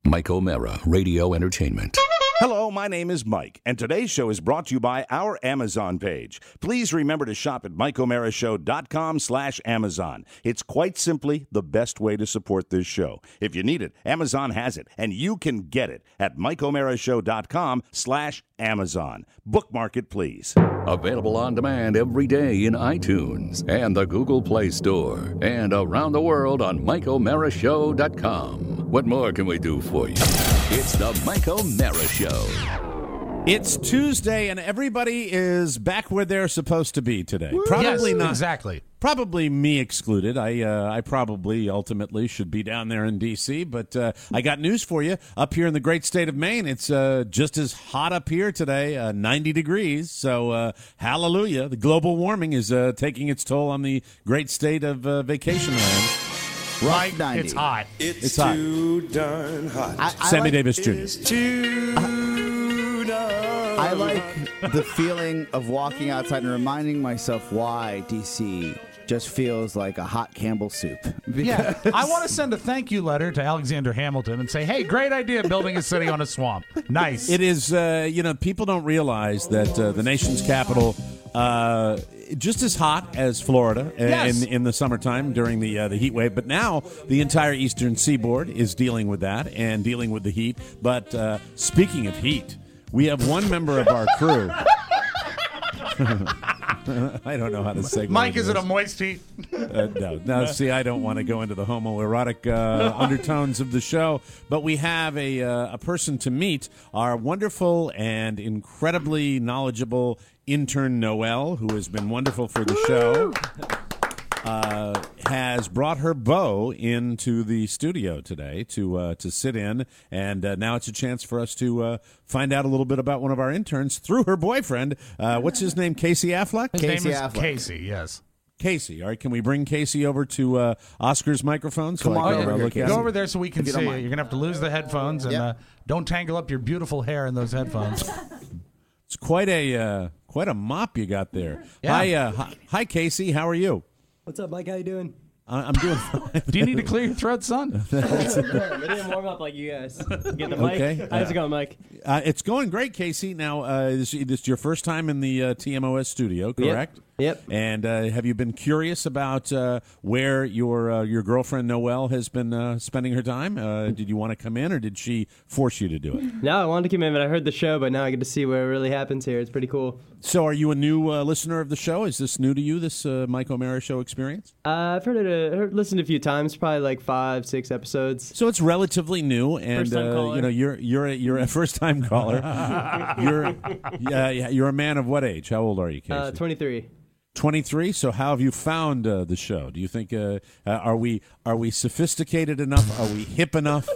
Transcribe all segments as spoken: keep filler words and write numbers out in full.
Mike O'Mara, Radio Entertainment. Hello, my name is Mike, and today's show is brought to you by our Amazon page. Please remember to shop at mike o'mara show dot com slash Amazon. It's quite simply the best way to support this show. If you need it, Amazon has it, and you can get it at mike o'mara show dot com slash Amazon. Bookmark it, please. Available on demand every day in iTunes and the Google Play Store and around the world on mike o'mara show dot com. What more can we do for you? It's the Mike O'Mara Show. It's Tuesday, and everybody is back where they're supposed to be today. Probably yes, not exactly. Probably me excluded. I uh, I probably ultimately should be down there in D C, but uh, I got news for you. Up here in the great state of Maine, it's uh, just as hot up here today, uh, ninety degrees. So uh, hallelujah. The global warming is uh, taking its toll on the great state of uh, vacation land. Right, it's hot. It's, It's hot. too darn hot. I, I Sammy like, Davis Junior It's too darn I like the feeling of walking outside and reminding myself why D C just feels like a hot Campbell soup. Yeah, I want to send a thank you letter to Alexander Hamilton and say, hey, great idea building a city on a swamp. Nice. It is, uh, you know, people don't realize that uh, the nation's capital, uh, just as hot as Florida Yes. in, in the summertime during the uh, the heat wave. But now the entire eastern seaboard is dealing with that and dealing with the heat. But uh, speaking of heat, we have one member of our crew. I don't know how to segue. Mike, into is it a this. moist heat? Uh, no, no. See, I don't want to go into the homoerotic uh, undertones of the show, but we have a uh, a person to meet, our wonderful and incredibly knowledgeable intern Noelle, who has been wonderful for the show. Uh, has brought her beau into the studio today to uh, to sit in, and uh, now it's a chance for us to uh, find out a little bit about one of our interns through her boyfriend. Uh, what's his name? Casey Affleck? His Casey name is Affleck. Casey, yes. Casey. All right, can we bring Casey over to uh, Oscar's microphone? So Come I on can, over uh, here, look at Casey. Go him? over there so we can If you see don't you. mind. You're going to have to lose the headphones, and Yep. uh, don't tangle up your beautiful hair in those headphones. It's quite a uh, quite a mop you got there. Yeah. Hi, uh, hi, hi, Casey. How are you? What's up, Mike? How you doing? I- I'm doing fine. Do you need to clear your throat, son? I didn't warm up like you guys. Get the mic. Okay. How's it going, Mike? Uh, it's going great, Casey. Now, uh, this, this is your first time in the uh, T M O S studio, correct? Yep. And uh, have you been curious about uh, where your uh, your girlfriend Noelle has been uh, spending her time? Uh, did you want to come in, or did she force you to do it? No, I wanted to come in, but I heard the show, but now I get to see what really happens here. It's pretty cool. So, are you a new uh, listener of the show? Is this new to you? This uh, Mike O'Mara show experience? Uh, I've heard it, uh, heard, listened a few times, probably like five, six episodes. So it's relatively new, and First-time uh, caller. you know you're you're a, you're a first time caller. you're yeah, yeah, you're a man of what age? How old are you, Casey? Uh, twenty-three. twenty-three. So how have you found uh, the show? Do you think uh, uh, are we are we sophisticated enough? Are we hip enough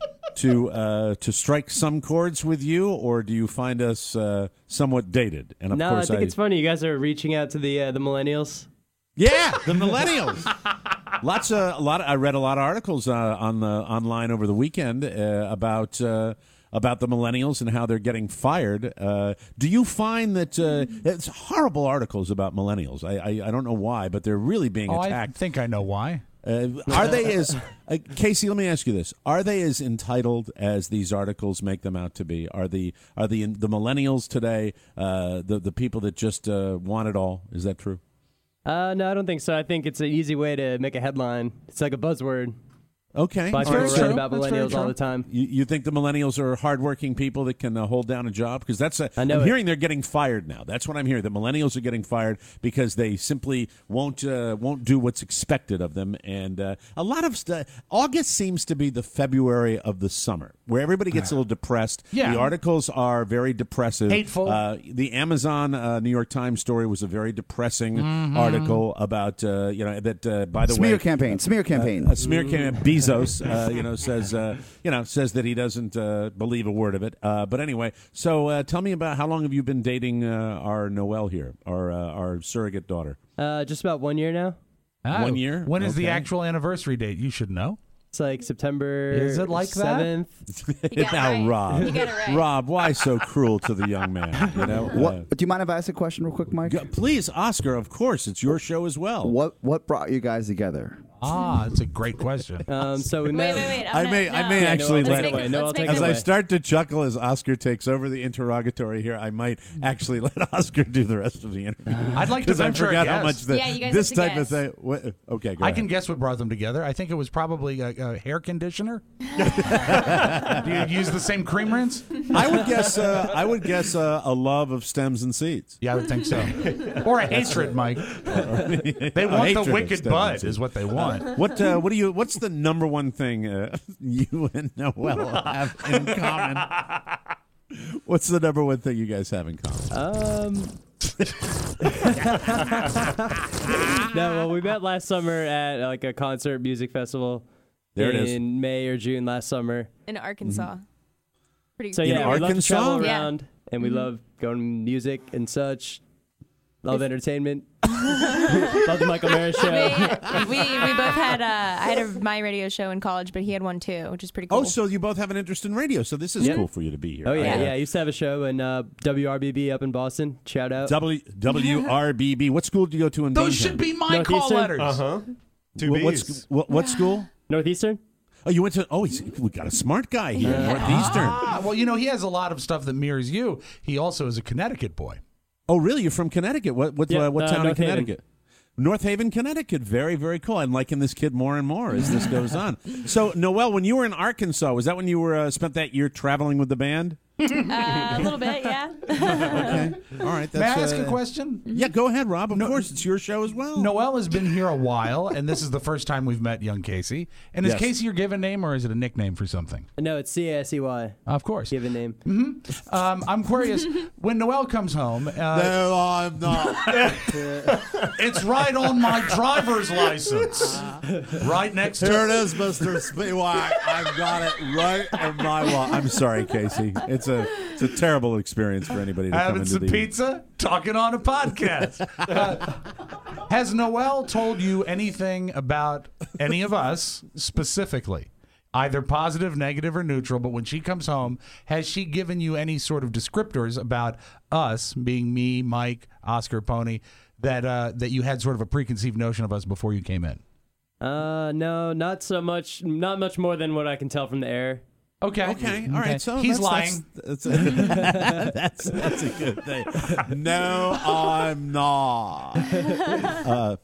to uh, to strike some chords with you, or do you find us uh, somewhat dated? And of No, I course, think it's funny. You guys are reaching out to the uh, the millennials. yeah, the millennials. Lots of a lot. Of, I read a lot of articles uh, on the online over the weekend uh, about. Uh, about the millennials and how they're getting fired. Uh, do you find that uh, it's horrible articles about millennials? I, I I don't know why, but they're really being Oh, I attacked. think I know why. Uh, are they as uh, Casey? Let me ask you this: are they as entitled as these articles make them out to be? Are the are the the millennials today uh, the the people that just uh, want it all? Is that true? Uh, no, I don't think so. I think it's an easy way to make a headline. It's like a buzzword. Okay, Black all people right. write So- about That's very millennials all true. the time. You, you think the millennials are hardworking people that can uh, hold down a job? Because that's a, I know I'm it. hearing they're getting fired now. That's what I'm hearing. The millennials are getting fired because they simply won't uh, won't do what's expected of them. And uh, a lot of st- August seems to be the February of the summer, where everybody gets a little depressed. Yeah. The articles are very depressive, Hateful. Uh, the Amazon uh, New York Times story was a very depressing Mm-hmm. article about uh, you know that uh, by the Smear way campaign. Smear campaign. a smear campaign. Bezos, uh, you know, says uh, you know says that he doesn't uh, believe a word of it. Uh, but anyway, so uh, tell me about how long have you been dating uh, our Noelle here, our uh, our surrogate daughter? Uh, just about one year now. Ah, One year? When is the Okay. actual anniversary date? You should know. It's like September. Is it like that? seventh. You got it now, right. Rob, You got it right. Rob, why so cruel to the young man? You know, Uh, What? Do you mind if I ask a question real quick, Mike? g- please, Oscar. Of course, it's your show as well. What What brought you guys together? Ah, that's a great question. Um, so we Wait, met. wait, wait. I'm I gonna- may, I no. may Yeah, actually no, let. let's make it- No, let's take make As it I away. start to chuckle as Oscar takes over the interrogatory here, I might actually let Oscar do the rest of the interview. I'd like to Because I venture a forgot how guess. much the, Yeah, you guys this have to type of guess. thing. What, okay, go I ahead. can guess what brought them together. I think it was probably a, a hair conditioner. Do you use the same cream rinse? I would guess. Uh, I would guess uh, a love of stems and seeds. Yeah, I would think so. Or a hatred, Mike. They want hatred the of wicked stems and bud, seeds. is what they want. What uh, what do you? What's the number one thing uh, you and Noel have in common? What's the number one thing you guys have in common? Um. no, well, we met last summer at uh, like a concert music festival There it in is. May or June last summer. In Arkansas. Pretty So In yeah, we love to Arkansas? travel Yeah. around, and we love going to music and such. Love entertainment. Love the Michael Mara show. we, we we both had uh, I had a my radio show in college, but he had one too, which is pretty cool. Oh, so you both have an interest in radio. So this is Yep. cool for you to be here. Oh yeah, I, uh, yeah. I used to have a show in uh, W R B B up in Boston. Shout out. W W R B B. What school do you go to in Those Binghamton? should be my call Northeastern? letters. Uh-huh. Two What, what, B's. sc- what, what school? Northeastern. Oh, you went to. Oh, he's, we got a smart guy here. Northeastern. Ah, well, you know, he has a lot of stuff that mirrors you. He also is a Connecticut boy. Oh, really? You're from Connecticut? What what, Yeah, uh, what uh, town in North Haven. Connecticut? North Haven, Connecticut. Very, very cool. I'm liking this kid more and more as this goes on. So, Noel, when you were in Arkansas, was that when you were uh, spent that year traveling with the band? uh, a little bit, yeah. Okay. All right. That's, May I ask uh, a question? Yeah, go ahead, Rob. Of course, it's your show as well. Noel has been here a while, and this is the first time we've met young Casey. And is Yes. Casey your given name, or is it a nickname for something? No, it's C A S E Y. Of course. Given name. Um, I'm curious, when Noel comes home, uh, No, I'm not. it's right on my driver's license. Right next to Here it is, Mister Spiewak. I've got it right in my wall. I'm sorry, Casey. It's a it's a terrible experience for anybody to come having into some the pizza, talking on a podcast. Uh, has Noel told you anything about any of us specifically? Either positive, negative, or neutral, but when she comes home, has she given you any sort of descriptors about us, being me, Mike, Oscar, Pony, that uh, that you had sort of a preconceived notion of us before you came in? Uh, no, not so much. Not much more than what I can tell from the air. Okay. Okay, all right. So he's that's, lying. That's, that's, that's, that's a good thing. No, I'm not. Uh,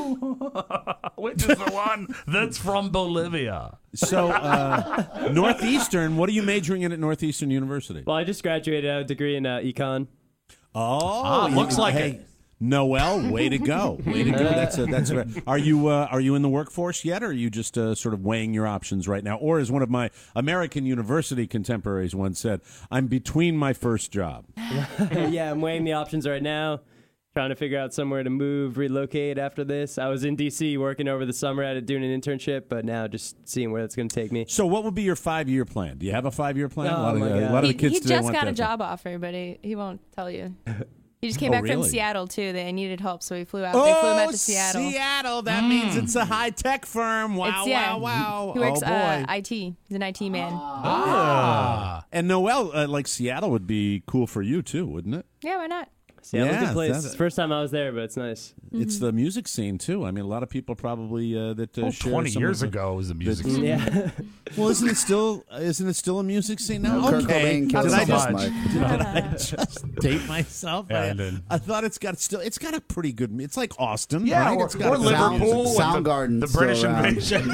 Which is the one that's from Bolivia? so, uh, Northeastern, what are you majoring in at Northeastern University? Well, I just graduated. I have a degree in uh, econ. Oh, Ah, you- looks like hey, it. Noel, way to go, way to go. That's a, that's a, are you uh, are you in the workforce yet, or are you just uh, sort of weighing your options right now? Or as one of my American University contemporaries once said, I'm between my first job. Yeah, I'm weighing the options right now. Trying to figure out somewhere to move, relocate after this. I was in D C working over the summer at it, doing an internship, but now just seeing where that's going to take me. So, what would be your five year plan? Do you have a five year plan? Oh, a lot of, my uh, a God. lot of He, the kids he today just want got a that. job offer, but he, he won't tell you. He just came Oh, back from really? Seattle too. They needed help, so he flew out. they flew him out to Seattle. Oh, Seattle. That means it's a high tech firm. Wow, It's- yeah. wow, wow. He works oh, boy. uh, I T. He's an I T man. Ah. And Noel, uh, like Seattle would be cool for you too, wouldn't it? Yeah, why not? Seattle's Yeah, a good place. that's- It's the first time I was there, but it's nice. It's the music scene too. I mean, a lot of people probably uh, that uh, Well, share twenty some years of the- ago was the music. that- scene. Yeah. Well, isn't it still? Isn't it still a music scene now? Kurt okay. Cobain killed Did I himself, just Mike. did I just date myself? Yeah, I, I did. I thought it's got still. It's got a pretty good. It's like Austin, Yeah, right? or, It's got or a good Liverpool, music with the, Soundgarden's the British still around. invasion.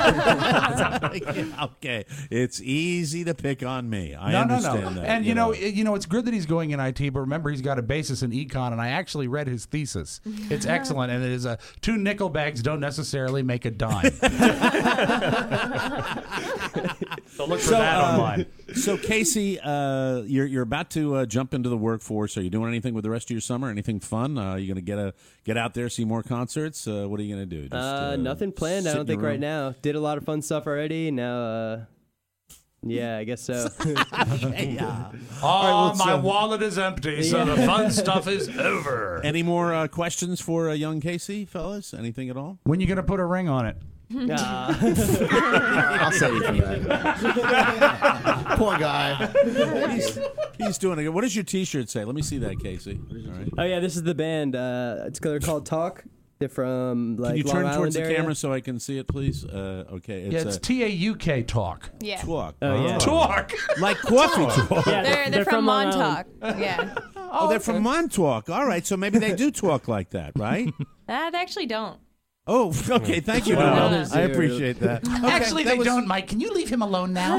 Yeah, okay, it's easy to pick on me. I no, no, understand no. that. And you know, it- you know, it's good that he's going in I T, but remember, he's got a basis in econ, and I actually read his thesis. It's excellent, and it is a two nickel bags don't necessarily make a dime. So look for that uh, online. So Casey, uh, you're you're about to uh, jump into the workforce. Are you doing anything with the rest of your summer? Anything fun? Uh, are you going to get a get out there, see more concerts? Uh, what are you going to do? Just, Uh, nothing planned. I sit don't in think your right room? now. Did a lot of fun stuff already. Now, uh, yeah, I guess so. yeah. Oh, let's, my uh, wallet is empty, so the fun stuff is over. Any more uh, questions for uh, young Casey, fellas? Anything at all? When you going to put a ring on it? Uh, I'll save you for that. Poor guy. he's, he's doing it. What does your T-shirt say? Let me see that, Casey. All right. oh yeah, this is the band. Uh, it's they're called Talk. They're from like Can you Long turn Island towards area. the camera so I can see it, please? Uh, okay. Yeah, it's uh, T A U K talk. Yeah. Talk. Oh, yeah. Talk. Like coffee talk. Yeah, They're, they're, from, Long Montauk. Island. Yeah. Oh, they're from Montauk. All right, so maybe they do talk like that, right? Uh, they actually don't. Oh, okay. Thank you, Wow. Noel. I appreciate that. Okay, Actually, that they was- don't, Mike. Can you leave him alone now?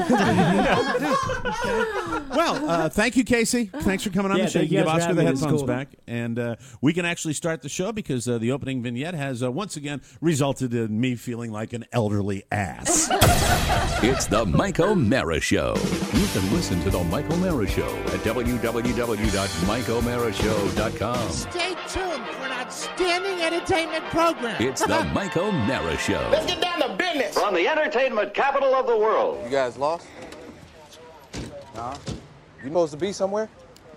Well, uh, thank you, Casey. Thanks for coming on Yeah, the show. thank You you give guys for Oscar the having me. This is headphones cool. back, and uh, we can actually start the show because uh, the opening vignette has uh, once again resulted in me feeling like an elderly ass. It's the Mike O'Mara Show. You can listen to the Mike O'Mara Show at w w w dot mike o'mara show dot com. Stay tuned for an outstanding entertainment program. It's the Mike O'Mara Show. Let's get down to business. From the entertainment capital of the world. You guys lost? Nah. You supposed to be somewhere?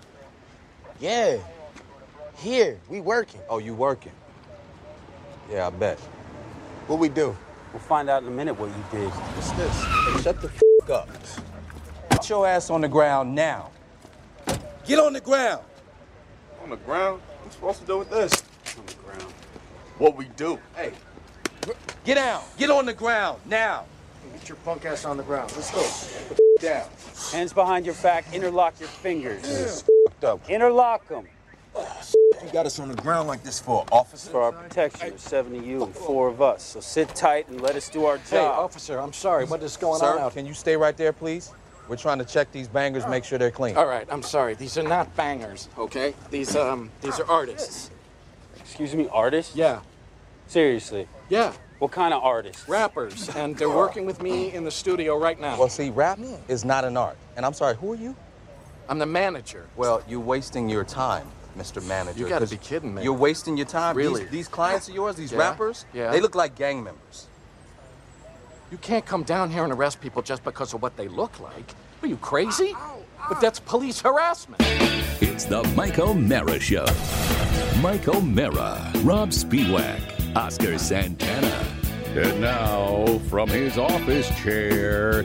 Yeah. Here, we working. Oh, you working? Yeah, I bet. What we do? We'll find out in a minute what you did. What's this? Hey, shut the f up. Get your ass on the ground now. Get on the ground. On the ground? What you supposed to do with this? On the ground. What we do? Hey, get down. Get on the ground now. Get your punk ass on the ground. Let's go. Down. Hands behind your back, interlock your fingers. Yeah. Up. Interlock them. You got us on the ground like this for, officer? For our protection, there's seven of you and four of us. So sit tight and let us do our Hey, job. officer, I'm sorry. What is going Sir? on out? Can you stay right there, please? We're trying to check these bangers, make sure they're clean. All right, I'm sorry. These are not bangers, okay? These um, these are artists. Excuse me, artists? Yeah, Seriously. yeah, What kind of artists? rappers, and they're working with me in the studio right now. Well, see, rap is not an art. And I'm sorry, who are you? I'm the manager. Well, you're wasting your time, Mister Manager. You gotta 'cause be kidding me. You're wasting your time. Really? These, these clients of yours, these Yeah, rappers, yeah. they look like gang members. You can't come down here and arrest people just because of what they look like. Are you crazy? But that's police harassment. It's the Mike O'Mara Show. Mike O'Mara, Rob Spiewak, Oscar Santana. And now, from his office chair,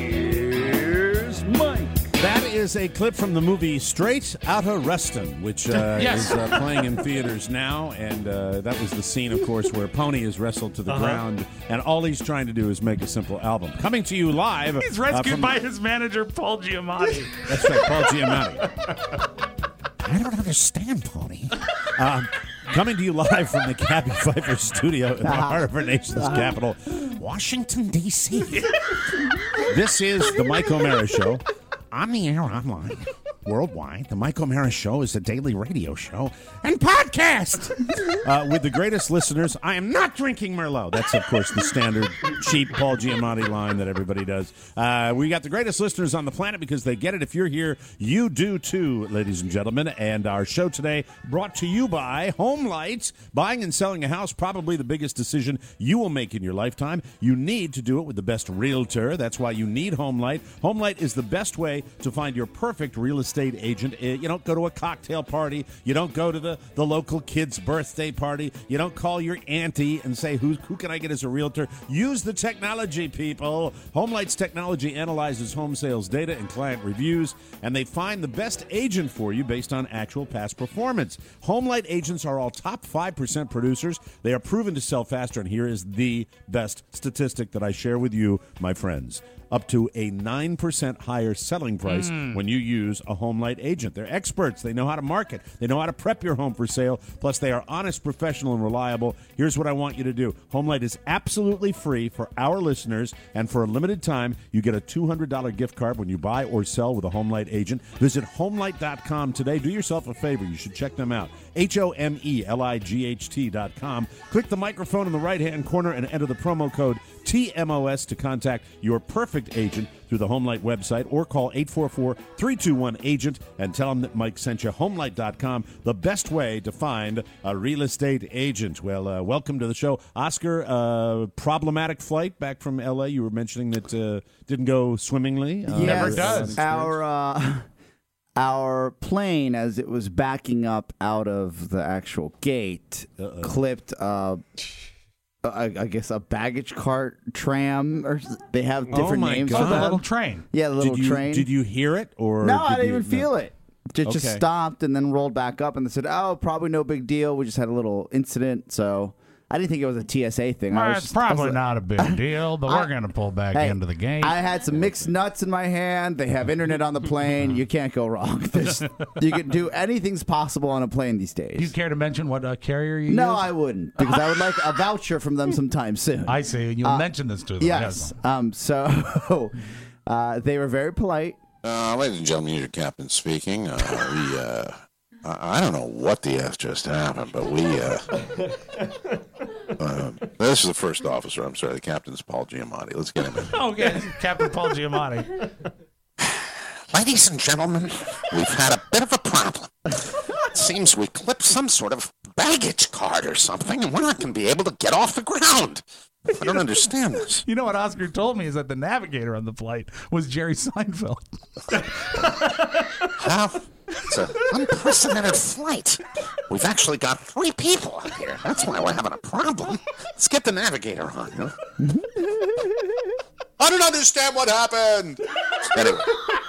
here's Mike. That is a clip from the movie Straight Outta Rustin, which uh, Yes. is uh, playing in theaters now. And uh, that was the scene, of course, where Pony is wrestled to the Uh-huh. ground. And all he's trying to do is make a simple album. Coming to you live. He's uh, rescued from- by his manager, Paul Giamatti. That's right, Paul Giamatti. I don't understand, Pony. Um, coming to you live from the Cabby Pfeiffer studio in the heart of our nation's capital, Washington, D C This is the Mike O'Mara Show. On the air, online, worldwide, the Mike O'Mara Show is a daily radio show and podcast uh, with the greatest listeners. I am not drinking Merlot. That's, of course, the standard cheap Paul Giamatti line that everybody does. Uh, we got the greatest listeners on the planet because they get it. If you're here, you do too, ladies and gentlemen. And our show today brought to you by Home Lights. Buying and selling a house, probably the biggest decision you will make in your lifetime. You need to do it with the best realtor. That's why you need Home Light. Home Light is the best way to find your perfect real estate agent. Uh, You don't go to a cocktail party. You don't go to the, the local kid's birthday party. You don't call your auntie and say, who, who can I get as a realtor? Use the technology, people. HomeLight's technology analyzes home sales data and client reviews, and they find the best agent for you based on actual past performance. HomeLight agents are all top five percent producers. They are proven to sell faster, and here is the best statistic that I share with you, my friends. Up to a nine percent higher selling price Mm. when you use a HomeLight agent. They're experts. They know how to market. They know how to prep your home for sale. Plus, they are honest, professional, and reliable. Here's what I want you to do. HomeLight is absolutely free for our listeners, and for a limited time, you get a two hundred dollars gift card when you buy or sell with a HomeLight agent. Visit homelight dot com today. Do yourself a favor. You should check them out. H O M E L I G H T dot com. Click the microphone in the right-hand corner and enter the promo code T M O S to contact your perfect agent through the HomeLight website, or call eight four four, three two one, agent and tell them that Mike sent you. homelight dot com, the best way to find a real estate agent. Well, uh, welcome to the show. Oscar, uh, problematic flight back from L A. You were mentioning that uh, didn't go swimmingly. Uh, Never Yes, does. Our uh, our plane, as it was backing up out of the actual gate, Uh-oh. clipped. Uh, I, I guess a baggage cart tram, or s- they have Oh different my names God. for Oh, the them. little train. Yeah, the little did you, train. Did you hear it? Or No, I did didn't you- even feel it. It just Okay. stopped and then rolled back up, and they said, "Oh, probably no big deal. We just had a little incident." So I didn't think it was a T S A thing. I Well, was it's just- I was probably like- not a big deal, but I- we're going to pull back Hey, into the game. I had some mixed nuts in my hand. They have internet on the plane. You can't go wrong. There's, you can do anything's possible on a plane these days. Do you care to mention what uh, carrier you no, use? I wouldn't, because I would like a voucher from them sometime soon. I see. You'll Uh, mention this to them. Yes. Um. So uh, they were very polite. Uh, ladies and gentlemen, your captain speaking. Uh, we, uh, I I don't know what the F just happened, but we, uh, uh, this is the first officer. I'm sorry, the captain's Paul Giamatti. Let's get him in. Okay, Captain Paul Giamatti. Ladies and gentlemen, we've had a bit of a problem. It seems we clipped some sort of baggage card or something, and we're not going to be able to get off the ground. I don't understand this. You know what Oscar told me is that the navigator on the flight was Jerry Seinfeld. How? It's an unprecedented flight. We've actually got three people out here. That's why we're having a problem. Let's get the navigator on. Huh? I don't understand what happened. Anyway.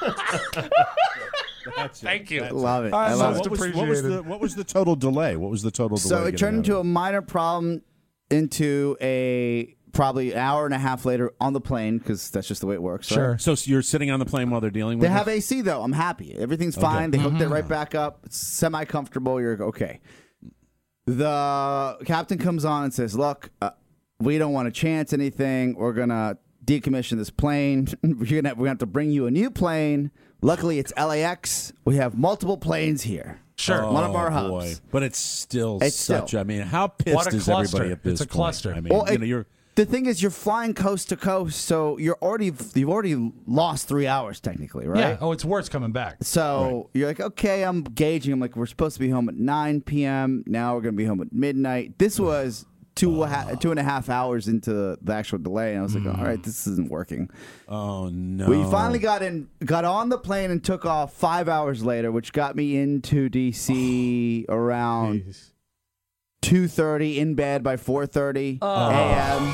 Thank you. Love it. I I love love it. What was, what was the what was the total delay? What was the total delay? So it getting turned out into of a minor problem into a probably an hour and a half later on the plane, because that's just the way it works. Sure. Right? So you're sitting on the plane while they're dealing with They it? have A C though. I'm happy. Everything's fine. They hooked it right back up. It's semi comfortable. You're okay. The captain comes on and says, "Look, uh, we don't want to chance anything. We're gonna decommission this plane. We're gonna we're gonna have to bring you a new plane. Luckily, it's L A X. We have multiple planes here. Sure, one of our Oh, hubs. boy. But it's still It's such. still- I mean, how What pissed a is cluster. everybody at this It's a point? cluster. I mean, Well, you it- know, you're The thing is, you're flying coast to coast, so you're already you've already lost three hours technically, right? Yeah. Oh, it's worse coming back. So you're like, okay, I'm gauging. I'm like, we're supposed to be home at nine p.m. Now we're going to be home at midnight. This was two, ha- two and a half hours into the actual delay. And I was like, all right, this isn't working. oh no. We finally got in, got on the plane and took off five hours later, which got me into D C around two thirty, in bed by four thirty a.m.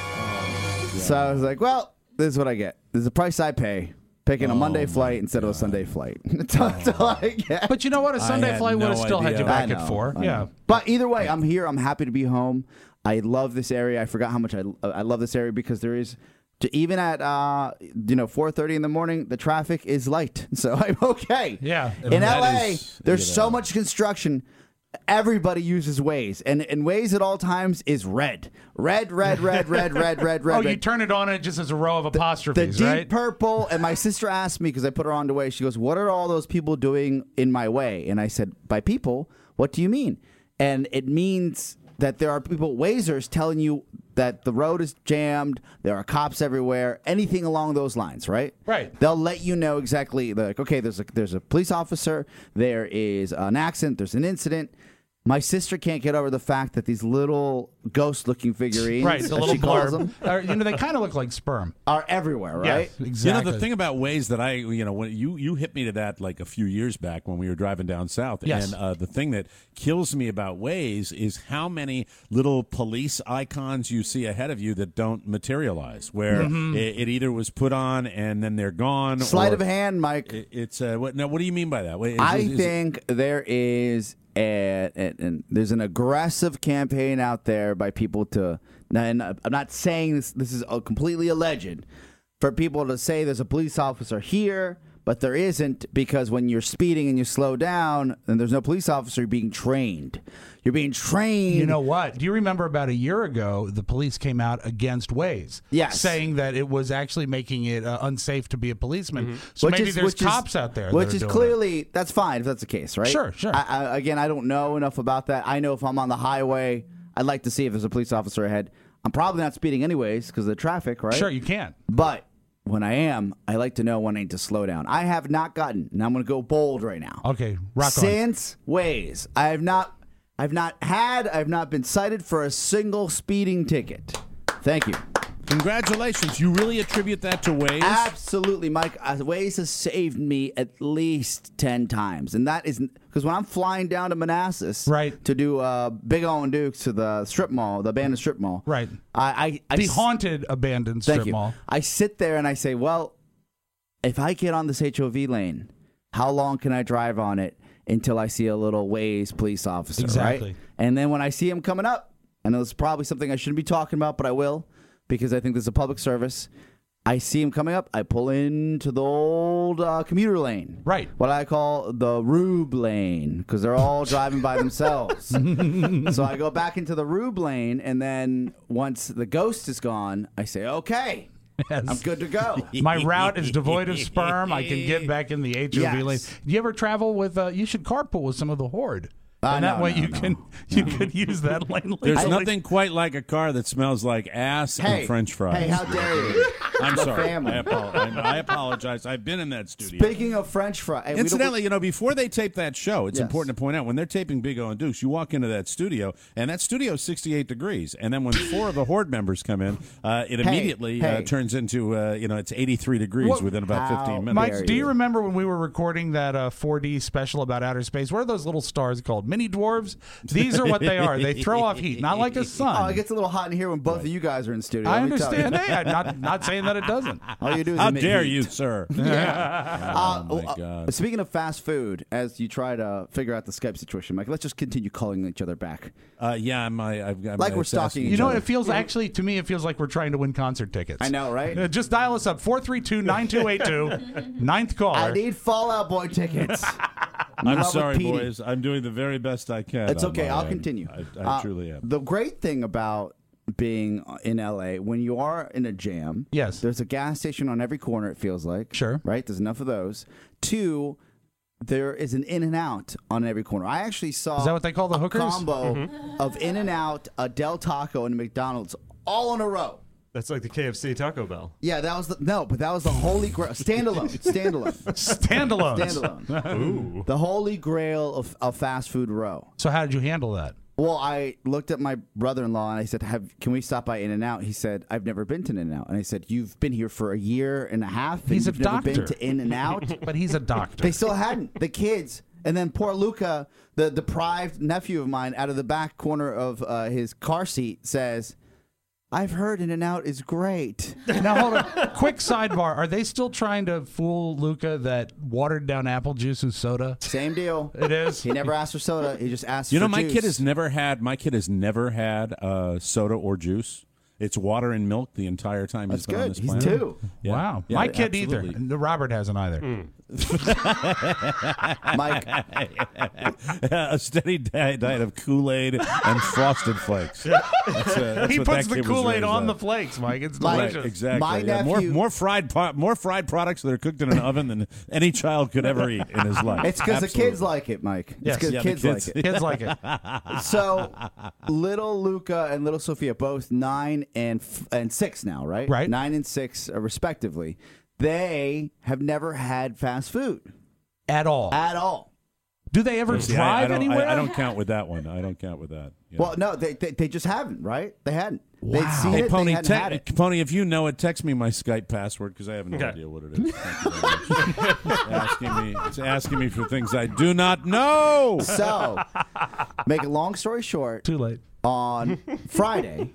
So I was like, well, this is what I get. This is the price I pay. Picking a Monday flight instead of a Sunday flight. That's all- that's all I get. But you know what? A I Sunday had flight would have no still had idea. you back I at know, four. I Yeah. know. But either way, I'm here. I'm happy to be home. I love this area. I forgot how much I I love this area because there is, to, even at uh you know four thirty in the morning, the traffic is light, so I'm okay. Yeah. In That L A, is- there's you so know. much construction. Everybody uses Waze, and and Waze at all times is red, red, red, red, red, red, red, red. Oh, you red. turn it on and it just has a row of the apostrophes, deep right? purple. And my sister asked me, because I put her on the way, she goes, what are all those people doing in my way? And I said, by people, what do you mean? And it means that there are people, Wazers, telling you that the road is jammed, there are cops everywhere, anything along those lines, right? Right. They'll let you know exactly, like, okay, there's a, there's a police officer, there is an accident, there's an incident. My sister can't get over the fact that these little ghost-looking figurines, Right, the as little she calls blurb. them, Are- you know, they kind of look like sperm. are everywhere, right? Yeah, exactly. You know, the thing about Waze that I, you know, when you you hit me to that like a few years back when we were driving down south, Yes. and uh, the thing that kills me about Waze is how many little police icons you see ahead of you that don't materialize, where Mm-hmm. it, it either was put on and then they're gone. Sleight or of hand, Mike. it- it's uh, what? Now, what do you mean by that? Is- I is- is- think there is a, a, a- there's an aggressive campaign out there by people to, and I'm not saying this, this is a completely alleged, for people to say there's a police officer here, but there isn't, because when you're speeding and you slow down and there's no police officer, you're being trained. You're being trained. You know what? Do you remember about a year ago, the police came out against Waze? Yes. Saying that it was actually making it uh, unsafe to be a policeman. So Which maybe is- there's which is- cops out there. Which that are is doing clearly, that's fine if that's the case, right? Sure, sure. I, I, again, I don't know enough about that. I know if I'm on the highway, I'd like to see if there's a police officer ahead. I'm probably not speeding anyways because of the traffic, right? it. Sure, you can. But when I am, I like to know when I need to slow down. I have not gotten, and I'm going to go bold right now. Okay, rock on. Since Waze, I have not, I've not had, I've not been cited for a single speeding ticket. Thank you. Congratulations! You really attribute that to Waze? Absolutely, Mike. Uh, Waze has saved me at least ten times, and that is because when I'm flying down to Manassas, Right. to do uh, Big O and Duke's to the strip mall, the abandoned strip mall, Right. I, I, I The s- haunted abandoned thank strip you. mall. I sit there and I say, well, if I get on this H O V lane, how long can I drive on it until I see a little Waze police officer, Exactly. right? And then when I see him coming up, and it's probably something I shouldn't be talking about, but I will because I think this is a public service. I see him coming up. I pull into the old uh, commuter lane. Right. What I call the Rube lane because they're all driving by themselves. So I go back into the Rube lane, and then once the ghost is gone, I say, okay. Yes. I'm good to go. My route is devoid of sperm. I can get back in the H O V Yes. lane. Do you ever travel with, uh, you should carpool with some of the horde. Uh, and that no, way no, you no, can no. you could use that lane. There's legally. nothing quite like a car that smells like ass Hey, and French fries. hey, how dare you? I'm The sorry. family. I, apologize. I apologize. I've been in that studio. Speaking of French fries, hey, we don't- Incidentally, you know, before they tape that show, it's Yes. important to point out when they're taping Big O and Deuce, you walk into that studio, and that studio is sixty-eight degrees. And then when four of the Horde members come in, uh, it Hey, immediately hey. Uh, turns into, uh, you know, it's eighty-three degrees What- within about How fifteen minutes. Mike, dare do you you. remember when we were recording that uh, four D special about outer space? What are those little stars called? Mini dwarves? These are what they are. They throw off heat, not like a sun. Oh, it gets a little hot in here when both of you guys are in studio. I let me tell you. understand. Hey, I'm not, not saying that it doesn't. All you do is How emit dare heat. you, sir? Yeah. Oh, my uh, God. Speaking of fast food, as you try to figure out the Skype situation, Mike, let's just continue calling each other back. Uh, yeah, I'm, I, I've got Like we're it's stalking asking each You know, other. it feels actually, to me, it feels like we're trying to win concert tickets. I know, right? Uh, just dial us up, four three two, nine two eight two, ninth caller. I need Fallout Boy tickets. I'm Love with sorry, Petey. boys. I'm doing the very best I can. It's on okay. my I'll end. continue. I, I Uh, truly am. The great thing about being in L A, when you are in a jam, Yes. there's a gas station on every corner, it feels like. Sure. Right? There's enough of those. Two, there is an In-N-Out on every corner. I actually saw Is that what they call the a hookers? combo of In-N-Out, a Del Taco, and a McDonald's all in a row. That's like the K F C Taco Bell. Yeah, that was the no, but that was the holy grail. Standalone, standalone, Standalone. standalone. Ooh. The holy grail of, of fast food row. So how did you handle that? Well, I looked at my brother-in-law and I said, "Have can we stop by In-N-Out?" He said, "I've never been to In-N-Out." And I said, "You've been here for a year and a half. And He's a you've never doctor. been to In-N-Out." But he's a doctor. They still hadn't. The kids. And then poor Luca, the deprived nephew of mine, out of the back corner of uh, his car seat says, "I've heard In-N-Out is great." Now, hold on. Quick sidebar. Are they still trying to fool Luca that watered down apple juice is soda? Same deal. It is? He never asked for soda. He just asked You for know, my juice. kid has never had. My kid has never had uh, soda or juice. It's water and milk the entire time That's he's been on good. this He's planet. two. Yeah. Wow. Yeah, My kid absolutely. either. And Robert hasn't either. Mike, A steady diet, diet of Kool-Aid and Frosted Flakes. That's, uh, that's He what puts that the kid was Kool-Aid raised on on. the flakes, Mike. It's Mike, delicious. Right, exactly. My yeah. More, nephew- more fried, po- more fried products that are cooked in an oven than any child could ever eat in his life. it's because the Absolutely. kids like it, Mike. It's Yes. because Yeah, the kids, kids- like it. Kids like it. So, little Luca and little Sophia, both nine and f- and six now, right? Right. Nine and six, uh, respectively. They have never had fast food At all. at all. Do they ever See, I- drive I, don't, anywhere? I, I don't count with that one. I don't count with that. Yeah. Well, no, they, they they just haven't, right? They hadn't. They'd Wow. seen Hey, it. Pony, they hadn't te- had it. Pony, if you know it, text me my Skype password because I have no Okay. idea what it is. Thank you very much. It's asking me, it's asking me for things I do not know. So, make a long story short, Too late. on Friday,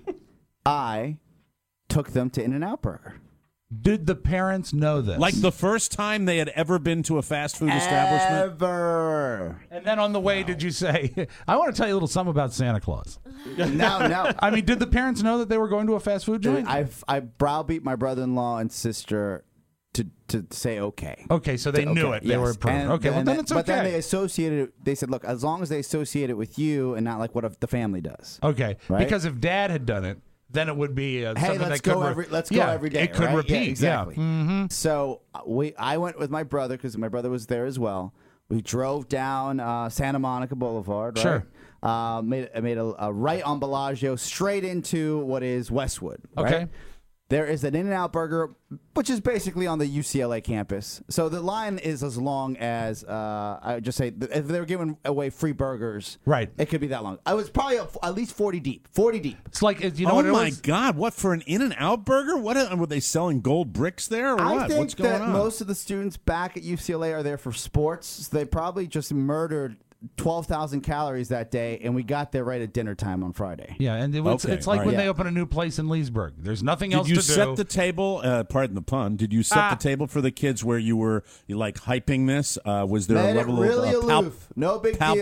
I took them to In-N-Out Burger. Did the parents know this? Like the first time they had ever been to a fast food establishment. Ever. And then on the way, did you say, I want to tell you a little something about Santa Claus? No, no. I mean, did the parents know that they were going to a fast food joint? I've I browbeat my brother-in-law and sister to to say okay. Okay, so they To- knew okay, it. They were yes. approved. And Okay, well, then it's But then okay. they associated it. They said, look, as long as they associate it with you and not like what if the family does. Okay, Right? because if Dad had done it, then it would be uh, Hey, something let's that could go re- every let's yeah, go every day. It could right? repeat. Yeah, exactly. Yeah. Mm-hmm. So uh, we, I went with my brother because my brother was there as well. We drove down uh, Santa Monica Boulevard. Right? Sure. Uh, made I made a, a right on Bellagio, straight into what is Westwood. Right? Okay. There is an In-N-Out Burger, which is basically on the U C L A campus. So the line is as long as, uh, I would just say, th- if they were giving away free burgers, Right. it could be that long. I was probably a- at least forty deep. forty deep. It's like, you know Oh what it my was? God! What for an In-N-Out burger? What are, were they selling gold bricks there or I what? think What's going that on? most of the students back at U C L A are there for sports. So they probably just murdered twelve thousand calories that day, and we got there right at dinner time on Friday. Yeah, and it was, Okay, it's like all when right. they open a new place in Leesburg. There's nothing Did else you to set do. the table? Uh, pardon the pun. Did you set Ah. the table for the kids where you were you like hyping this? Uh, was there Made a level it really of uh, pal- aloof. No big pal- deal.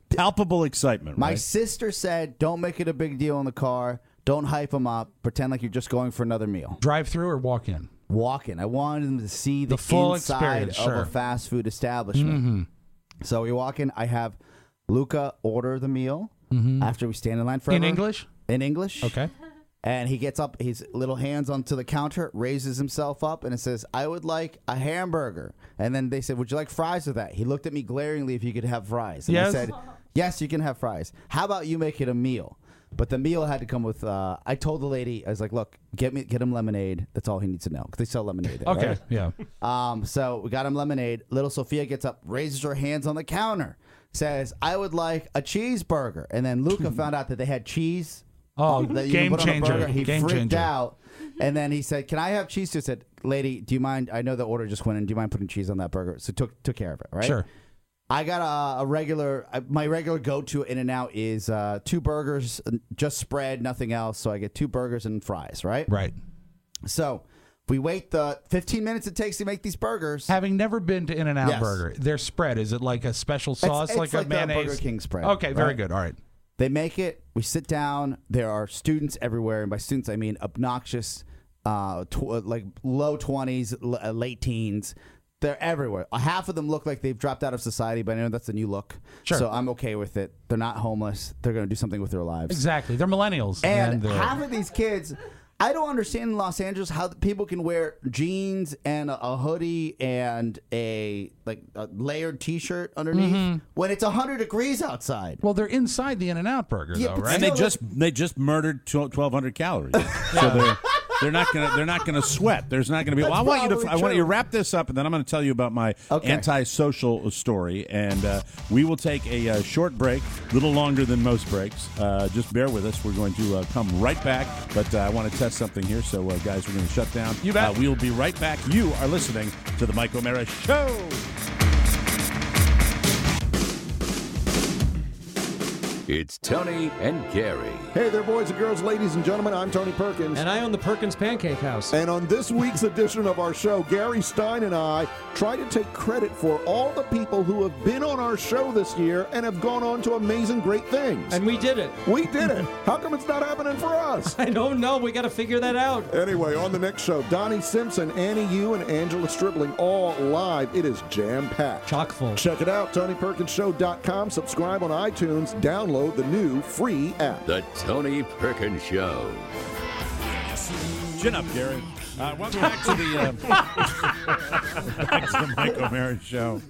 palpable excitement. My right? sister said, "Don't make it a big deal in the car. Don't hype them up. Pretend like you're just going for another meal. Drive through or walk in? Walk in. I wanted them to see the, The full inside experience, of sure. a fast food establishment. Mhm. So we walk in. I have Luca order the meal Mhm. after we stand in line forever. In English? In English. Okay. And he gets up, his little hands onto the counter, raises himself up, and it says, "I would like a hamburger." And then they said, "Would you like fries with that?" He looked at me glaringly if you could have fries. And Yes. I said, "Yes, you can have fries. How about you make it a meal?" But the meal had to come with, uh, I told the lady, I was like, "Look, get me, get him lemonade. That's all he needs to know." Because they sell lemonade there, Okay, right? yeah. Um, so we got him lemonade. Little Sophia gets up, raises her hands on the counter, says, "I would like a cheeseburger." And then Luca found out that they had cheese. Oh, um, that you game can put on a changer. burger. He Game freaked changer. out. And then he said, "Can I have cheese too?" I said, "Lady, do you mind? I know the order just went in. Do you mind putting cheese on that burger?" So took took care of it, right? Sure. I got a, a regular, uh, my regular go-to In-N-Out is uh, two burgers, uh, just spread, nothing else. So I get two burgers and fries, right? Right. So we wait the fifteen minutes it takes to make these burgers. Having never been to In-N-Out Yes. Burger, their spread, is it like a special It's- sauce, it's like, like a the mayonnaise? Burger King spread, Okay, very right? good. All right. They make it. We sit down. There are students everywhere, and by students I mean obnoxious, uh, tw- like low twenties, l- uh, late teens. They're everywhere. Uh, Half of them look like they've dropped out of society, but I know that's the new look. Sure. So I'm okay with it. They're not homeless. They're going to do something with their lives. Exactly. They're millennials. And they're- half of these kids, I don't understand in Los Angeles how people can wear jeans and a, a hoodie and a like a layered T-shirt underneath Mhm. when it's one hundred degrees outside. well, they're inside the In-N-Out Burger, Yeah, though, but right? And they just they just murdered twelve hundred calories. So they're they're not gonna they're not gonna sweat. There's not gonna be. Well, I That's want you to probably I want you to true. wrap this up, and then I'm going to tell you about my Okay. antisocial story. And uh, we will take a uh, short break, a little longer than most breaks. Uh, just bear with us. We're going to uh, come right back. But uh, I want to test something here. So uh, guys, we're going to shut down. You bet. Uh, we will be right back. You are listening to the Mike O'Mara Show. It's Tony and Gary. Hey there, boys and girls, ladies and gentlemen. I'm Tony Perkins. And I own the Perkins Pancake House. And on this week's edition of our show, Gary Stein and I try to take credit for all the people who have been on our show this year and have gone on to amazing, great things. And we did it. We did it. How come it's not happening for us? I don't know. We got to figure that out. Anyway, on the next show, Donnie Simpson, Annie Yu, and Angela Stribling all live. It is jam-packed. Chock full. Check it out, Tony Perkins Show dot com. Subscribe on iTunes. Download the new free app. The Tony Perkins Show. Chin up, Gary. Uh, welcome back to the uh, back to the Mike O'Mara Show.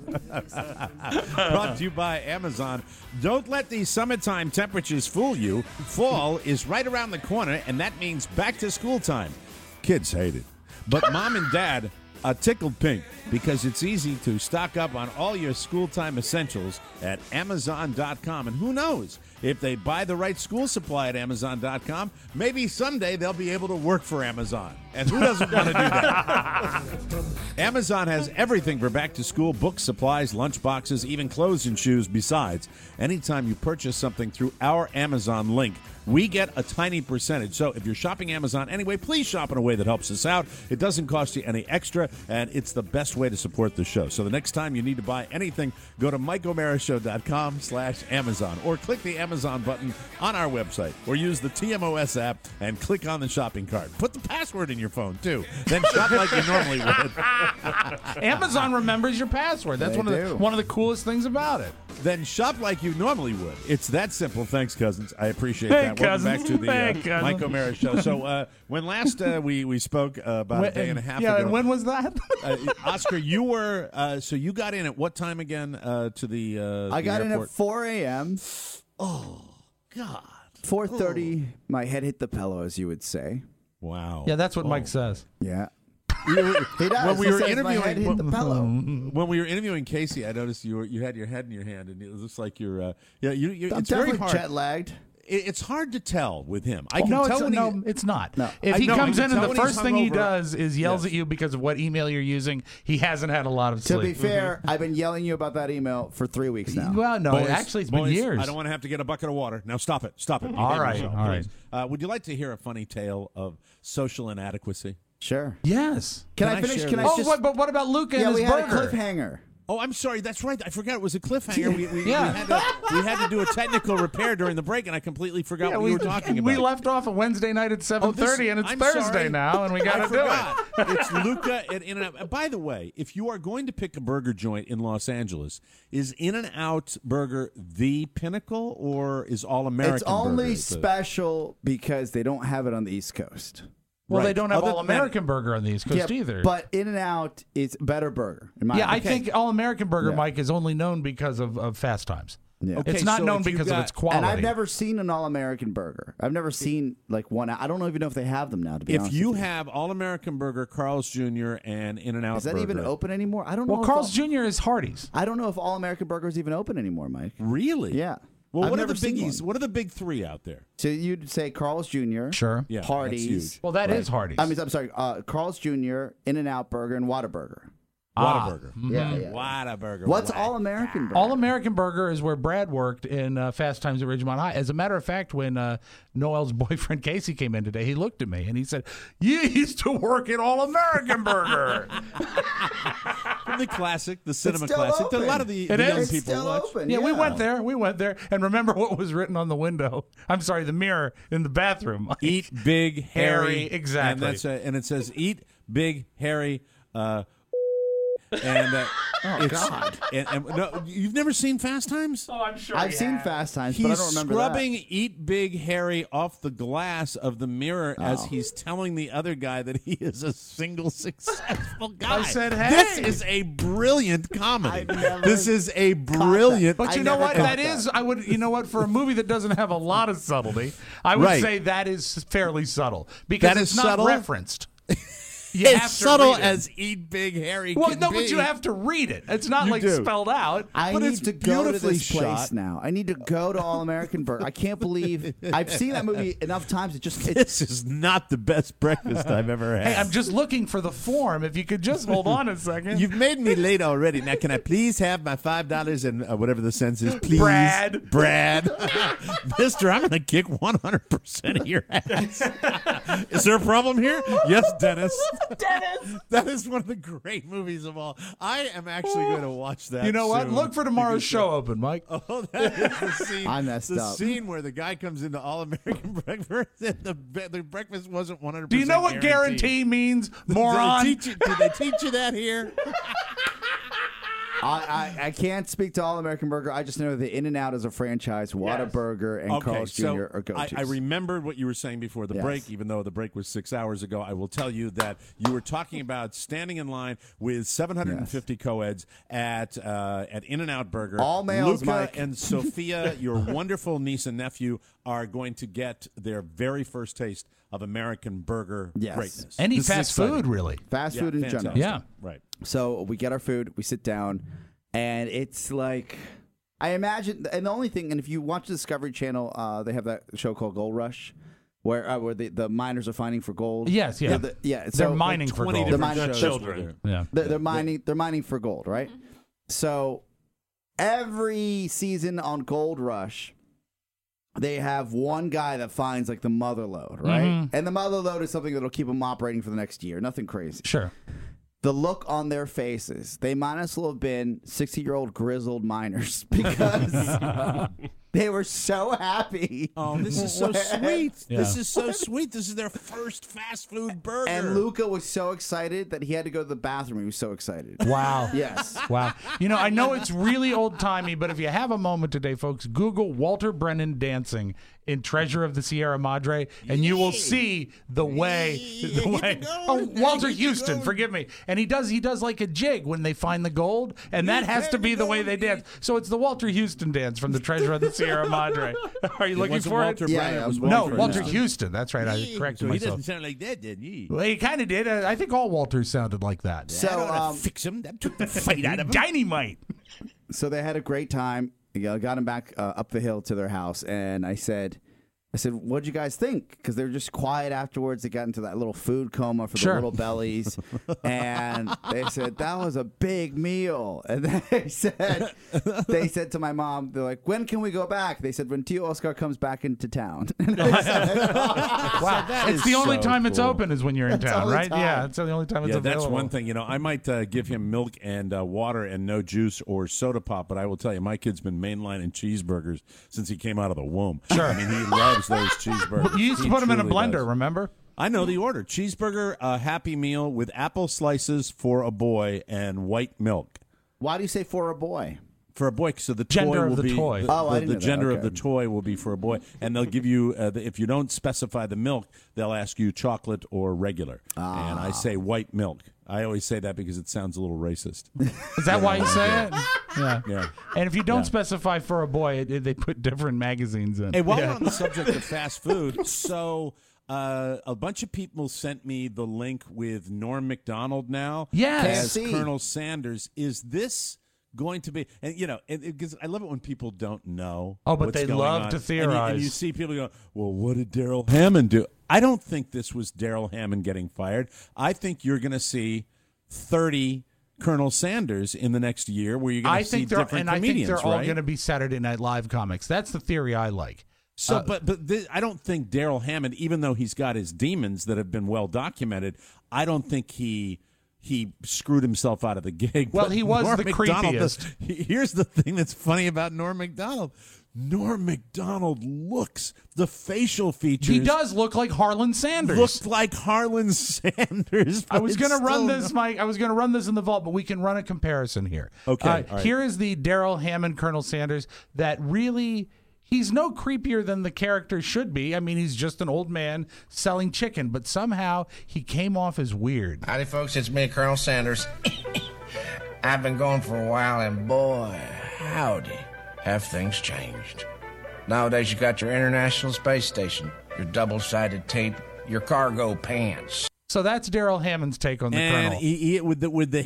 Brought to you by Amazon. Don't let these summertime temperatures fool you. Fall is right around the corner, and that means back to school time. Kids hate it, but mom and dad are tickled pink because it's easy to stock up on all your school time essentials at Amazon dot com. And who knows? If they buy the right school supply at Amazon dot com, maybe someday they'll be able to work for Amazon. And who doesn't want to do that? Amazon has everything for back to school: books, supplies, lunch boxes, even clothes and shoes. Besides, anytime you purchase something through our Amazon link, we get a tiny percentage. So if you're shopping Amazon anyway, please shop in a way that helps us out. It doesn't cost you any extra, and it's the best way to support the show. So the next time you need to buy anything, go to Mike O'Mara Show dot com slash Amazon, or click the Amazon button on our website, or use the T M O S app and click on the shopping cart. Put the password in your phone, too. Then shop like you normally would. Amazon remembers your password. That's They one of the do. one of the coolest things about it. Then shop like you normally would. It's that simple. Thanks, cousins. I appreciate Hey, that. Welcome cousins. back to the Hey, uh, cousin. Mike O'Mara Show. So uh, when last uh, we, we spoke uh, about a day and a half yeah, ago. and when was that? uh, Oscar, you were, uh, so you got in at what time again uh, to the uh, I the got in airport? at four a.m. Oh, God. four thirty, my head hit the pillow, as you would say. Wow. Yeah, that's what Mike says. Yeah. You were- He does. when we He were says my head interviewing, hit the pillow. when we were interviewing Casey, I noticed you were, you had your head in your hand, and it looks like you're, uh, yeah, you, you, I'm it's very definitely hard. jet lagged. It- It's hard to tell with him. I can no, tell it's, when no, he, it's not. No. If I he know, comes I in can and tell the when he's first thing he hungover. does is yells Yes. at you because of what email you're using, he hasn't had a lot of To sleep. be fair, I've been yelling you about that email for three weeks now. Well, no, Boys, actually, it's boys, been years. I don't want to have to get a bucket of water. Now stop it. Stop it. All Behave right, yourself, all right. please. Uh, would you like to hear a funny tale of social inadequacy? Sure. Yes. Can, Can I I finish? share Can I this? Oh, just? what, but what about Luca yeah, and we his had burger? a cliffhanger. Oh, I'm sorry. That's right. I forgot it was a cliffhanger. We, we, Yeah. we, had to, we had to do a technical repair during the break, and I completely forgot Yeah, what we, you were talking about. we left off a Wednesday night at seven thirty, Oh, and it's I'm Thursday sorry. now, and we got I to do forgot. it. It's Luca at In-N-Out. By the way, if you are going to pick a burger joint in Los Angeles, is In-N-Out Burger the pinnacle, or is All American? It's only Burger the- special because they don't have it on the East Coast. Well, they Right. don't have Other All than that- American Burger on the East Coast Yeah, either. But In-N-Out is a better burger. In my yeah, I opinion. think All American Burger, Yeah. Mike, is only known because of, of Fast Times. Yeah. It's not so known if you because got- of its quality. And I've never seen an All-American Burger. I've never seen like one. I don't even know if they have them now. To be If honest, you with you. have All American Burger, Carl's Junior, and In-N-Out is that Burger, even open anymore? I don't know. well, if Carl's all, Junior is Hardee's. I don't know if All-American Burger is even open anymore, Mike. Really? Yeah. Well, I've what are never the seen biggies? one. What are the big three out there? So you'd say Carl's Junior Sure. Yeah, that's Hardee's. huge. Well, that Right. is Hardee's. I mean, I'm sorry. Uh, Carl's Junior, In-N-Out Burger, and Whataburger. Ah, Whataburger. Yeah, yeah. Whataburger. What's Whata- All-American Burger? All American Burger is where Brad worked in uh, Fast Times at Ridgemont High. As a matter of fact, when uh, Noel's boyfriend Casey came in today, he looked at me and he said, "You used to work at All American Burger." From the classic, the cinema still classic. that A lot open. of the, It the young is. people still watch. open. Yeah, we went there. We went there. And remember what was written on the window? I'm sorry, the mirror in the bathroom. Mike. Eat big, hairy. Hairy, exactly. And, that's a, and it says, eat big, hairy. Uh, and uh, Oh, it's, God. And, and, no, you've never seen Fast Times? Oh, I'm sure. I've he seen has. Fast Times, He's but I don't remember scrubbing that. Eat Big Harry off the glass of the mirror as Oh. he's telling the other guy that he is a single successful guy. I said, This hey. is a brilliant comedy. I never This is a brilliant. But you I know never what? caught That that. is, I would, you know what? For a movie that doesn't have a lot of subtlety, I would Right. say that is fairly subtle because That it's is not subtle? referenced. You As have to subtle read it. as Eat Big Harry Well, can no, be. but you have to read it. It's not You like do. spelled out. I But need it's to go to beautifully this place shot. now. I need to go to All American Burger. I can't believe I've seen that movie enough times. It just it, This is not the best breakfast I've ever had. Hey, I'm just looking for the form. If you could just hold on a second. You've made me late already. Now, can I please have my five dollars and uh, whatever the cents is, please, Brad. Brad, Mister, I'm going to kick one hundred percent of your ass. Is there a problem here? Yes, Dennis. Dennis. That is one of the great movies of all. I am actually going to watch that. You know what? soon. Look for tomorrow's show open, Mike. Oh, that is the scene. I messed the up. scene where the guy comes into All American Breakfast and the be- the breakfast wasn't one hundred Do percent. you know what guarantee means, moron? Did they, teach you, did they teach you that here? I, I I can't speak to All American Burger. I just know the In-N-Out is a franchise. Whataburger and Carl's Junior are I, go-tos. I remembered what you were saying before the Yes. break, even though the break was six hours ago. I will tell you that you were talking about standing in line with seven hundred fifty co-eds at uh, at In-N-Out Burger. All males, Luca Mike. and Sophia, your wonderful niece and nephew, are going to get their very first taste of American burger Yes. greatness. Any This is fast exciting. food, really. Fast Yeah, food in fantastic. general. Yeah. Right. So we get our food, we sit down, and it's like I imagine. And the only thing, and if you watch the Discovery Channel, uh, they have that show called Gold Rush, where uh, where the, the miners are finding for gold. Yes, yeah. the- yeah. They're so, mining like, for twenty gold. They're different mining shows children. were there. Yeah. They're, they're mining. They're mining for gold, right? So every season on Gold Rush, they have one guy that finds like the mother lode, right? Mhm. And the mother lode is something that'll keep them operating for the next year. Nothing crazy. Sure. The look on their faces, they might as well have been sixty-year-old grizzled miners because they were so happy. Oh, this is so when- sweet. This Yeah. is so sweet. This is their first fast food burger. And Luca was so excited that he had to go to the bathroom. He was so excited. Wow. Yes. Wow. You know, I know it's really old timey, but if you have a moment today, folks, Google Walter Brennan dancing in Treasure of the Sierra Madre, and you will see the way. The way. Oh, Walter Houston, forgive me. And he does he does like a jig when they find the gold, and that has to be the way they dance. So it's the Walter Houston dance from the Treasure of the Sierra Madre. Are you It looking wasn't for Walter it? Yeah, Brennan, yeah, it was it was No, Walter Walter Houston. Houston. That's right. I corrected So he myself. doesn't sound like that, did he? Well, he kind of did. I I think all Walters sounded like that. So, um, Fix him. That took the fight out of him. Dynamite. so they had a great time. You know, got him back uh, up the hill to their house, and I said, I said, what'd you guys think? Because they were just quiet afterwards. They got into that little food coma for Sure. the little bellies. And they said, that was a big meal. And they said, they said to my mom, they're like, when can we go back? They said, when Tio Oscar comes back into town. And I said, Wow. that It's is the only so time it's cool. open is when you're in That's the town, only right? time. Yeah, it's the only time it's Yeah, available. that's one thing. You know, I might uh, give him milk and uh, water and no juice or soda pop, but I will tell you, my kid's been mainlining cheeseburgers since he came out of the womb. Sure. I mean, he loves those cheeseburgers. You used to He put them in a truly blender, does. remember? I know the order. Cheeseburger, uh, Happy Meal with apple slices for a boy and white milk. why do you say for a boy? For a boy, so the Gender toy of will the be toy. The, Oh, I the, didn't the know that. gender of Okay. the toy will be for a boy, and they'll give you uh, the, if you don't specify the milk, they'll ask you chocolate or regular. Ah. And I say white milk. I always say that because it sounds a little racist. Is that why you say it? Yeah. Yeah. And if you don't Yeah. specify for a boy, it, it- they put different magazines in. Hey, while Yeah. we're on the subject of fast food, so uh, a bunch of people sent me the link with Norm Macdonald now Yes. as K F C. Colonel Sanders. Is this going to be? And you know, because I love it when people don't know. Oh, but what's they going love on. to And you- And you, theorize. see people go, "Well, what did Daryl Hammond do?" I don't think this was Daryl Hammond getting fired. I think you're going to see thirty Colonel Sanders in the next year, where you're going I to see think they're different and I think comedians. they're all right? going to be Saturday Night Live comics. That's the theory I like. So, Uh, but but this, I don't think Daryl Hammond, even though he's got his demons that have been well documented, I don't think he he screwed himself out of the gig. Well, But he was Norm the Macdonald does- creepiest. Here's the thing that's funny about Norm Macdonald. Norm Macdonald looks the facial features. He does look like Harlan Sanders. Looked like Harlan Sanders. I was but going to it's run still this, not- Mike. I was going to run this in the vault, but we can run a comparison here. Okay, Uh, all right. Here is the Daryl Hammond Colonel Sanders that really, he's no creepier than the character should be. I mean, he's just an old man selling chicken, but somehow he came off as weird. Howdy, folks. It's me, Colonel Sanders. I've been gone for a while, and boy, howdy, have things changed. Nowadays, you got your International Space Station, your double-sided tape, your cargo pants. So that's Daryl Hammond's take on the and Colonel. he, he with the with the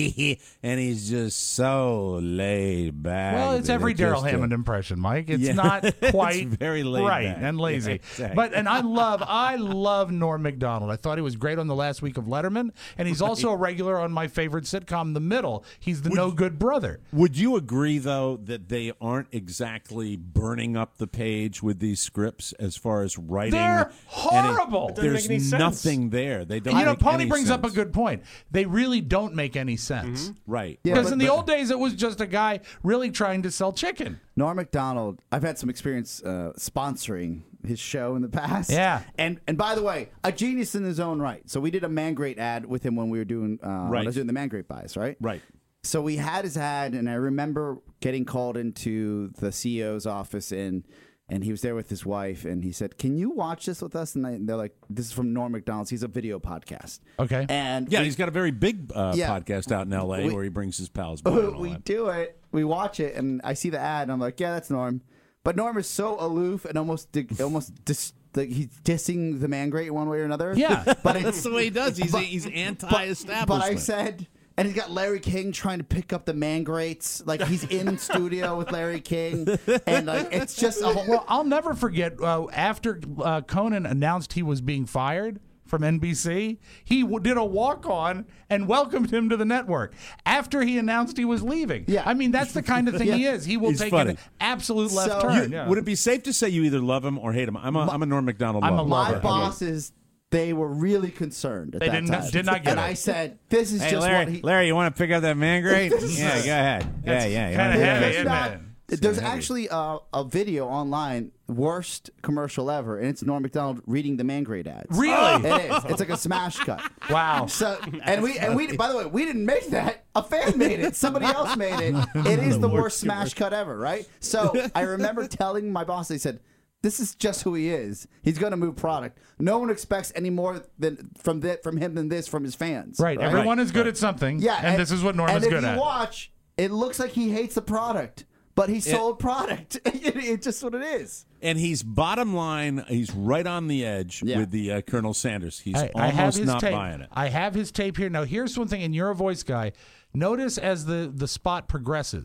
and he's just so laid back. Well, it's that every it just, Daryl uh, Hammond impression, Mike. It's Yeah. not It's quite very laid right back. and lazy. Yeah, exactly. But and I love I love Norm Macdonald. I thought he was great on the last week of Letterman, and he's also a regular on my favorite sitcom, The Middle. He's the no good brother. Would you agree, though, that they aren't exactly burning up the page with these scripts as far as writing? They're and it- horrible. It doesn't there's make any sense. nothing there. They don't. You know, make Pony any brings up a sense. good point. They really don't make any sense. Right. Yeah, Because but- in the but- old days, it was just a guy really trying to sell chicken. Norm Macdonald, I've had some experience uh, sponsoring his show in the past. Yeah. And and by the way, a genius in his own right. So we did a Man Great ad with him when we were doing uh, when Right. I was doing the Man Great buys, right? Right. So we had his ad, and I remember getting called into the C E O's office, and and he was there with his wife, and he said, "Can you watch this with us?" And I, they're like, "This is from Norm Macdonald's. He's a video podcast." Okay. And Yeah, we- he's got a very big uh, Yeah. podcast out in L A We- where he brings his pals by. and all we that. do it. We watch it, and I see the ad, and I'm like, "Yeah, that's Norm." But Norm is so aloof and almost di- almost dis- like he's dissing the Man Great one way or another. Yeah. but it- That's the way he does. He's but- he's But, anti-establishment. but I said, and he's got Larry King trying to pick up the Man Greats, like he's in studio with Larry King, and like it's just a whole. Well, I'll never forget uh, after uh, Conan announced he was being fired from N B C, he w- did a walk-on and welcomed him to the network after he announced he was leaving. Yeah. I mean, that's the kind of thing he is. He will He's take funny. an absolute left So- turn. You- yeah. Would it be safe to say you either love him or hate him? I'm a am a Norm Macdonald I'm a lover. lover. My bosses, they were really concerned at They that didn't- time. did not get and it. I said, "This is Hey, just Larry, what he." Larry, you want to pick up that Man Great? yeah, go ahead. Yeah, yeah. you kinda wanna do heavy, that? isn't Not- it? There's heavy. actually a, a video online, worst commercial ever, and it's Norm Macdonald reading the Man Great ads. Really? It is. It's like a smash cut. Wow. So and we and we by the way, we didn't make that. A fan made it. Somebody else made it. It is the worst smash cut ever, right? So I remember telling my boss, they said, "This is just who he is. He's going to move product. No one expects any more than from that from him than this from his fans." Right. Everyone is good at something. Yeah, And, this is what Norm and is if good you at. watch, it looks like he hates the product, but he sold product. it, it's just what it is. And he's bottom line. He's right on the edge Yeah. with the uh, Colonel Sanders. He's I, I have almost his not tape. buying it. I have his tape here. Now, here's one thing, and you're a voice guy. Notice as the, the spot progresses,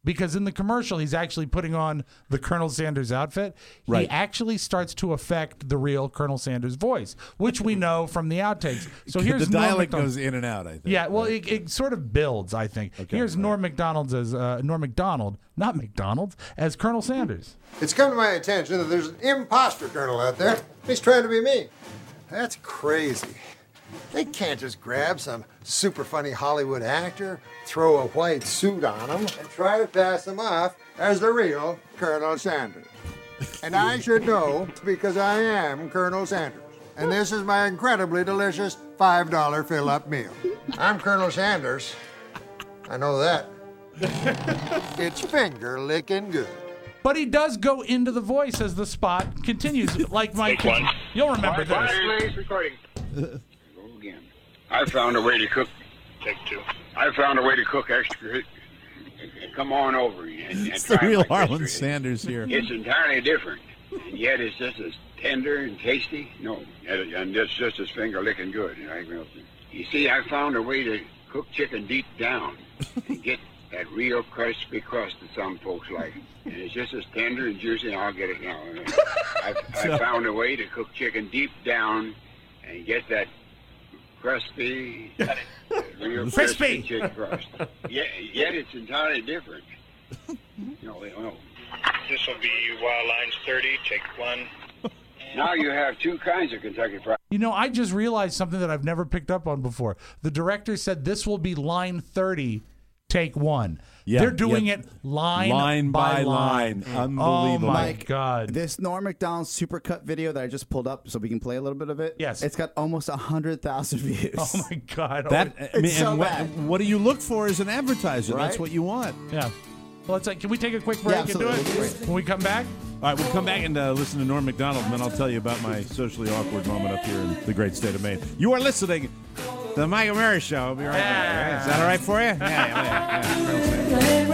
because in the commercial he's actually putting on the Colonel Sanders outfit. He Right. actually starts to affect the real Colonel Sanders voice, which we know from the outtakes. So here's the Norm dialect Macdonald. goes in and out, I think. Yeah, well, it, it sort of builds, I think. Here's Norm Macdonald as uh, Norm Macdonald, not McDonald, as Colonel Sanders. It's come to my attention that there's an imposter colonel out there. He's trying to be me. That's crazy. They can't just grab some super funny Hollywood actor, throw a white suit on him, and try to pass him off as the real Colonel Sanders. And I should know because I am Colonel Sanders. And this is my incredibly delicious five dollar fill-up meal. I'm Colonel Sanders. I know that. It's finger licking good. But he does go into the voice as the spot continues, like Mike. You'll remember this. Recording. Go again. I found a way to cook. Take two. I found a way to cook extra. Come on over and, and It's the try real my Harlan history. Sanders here. It's entirely different, and yet it's just as tender and tasty. No, and and it's just as finger licking good. You know, you see, I found a way to cook chicken deep down and get that real crispy crust that some folks like. And it's just as tender and juicy. I'll get it now. I, I found a way to cook chicken deep down and get that crusty, uh, real crispy Crispy. chicken crust. Yet, yet it's entirely different. No, no. This will be wild lines thirty, take one. Now you have two kinds of Kentucky Fried. You know, I just realized something that I've never picked up on before. The director said this will be line thirty, take one. Yeah, They're doing yeah. it line, Line by by line. Oh, Unbelievable. my Mike, God. This Norm Macdonald supercut video that I just pulled up so we can play a little bit of it. Yes. It's got almost one hundred thousand views. Oh, my God. That Oh, I mean, It's so and what, bad. what do you look for as an advertiser? That's Right? what you want. yeah. Well, let's, like, can we take a quick break Yeah, and do absolutely. it? When we come back? All right, we'll come back and uh, listen to Norm Macdonald, and then I'll tell you about my socially awkward moment up here in the great state of Maine. You are listening to the Mike O'Mara Show. I'll be right back. Is that all right for you? Yeah, yeah, yeah.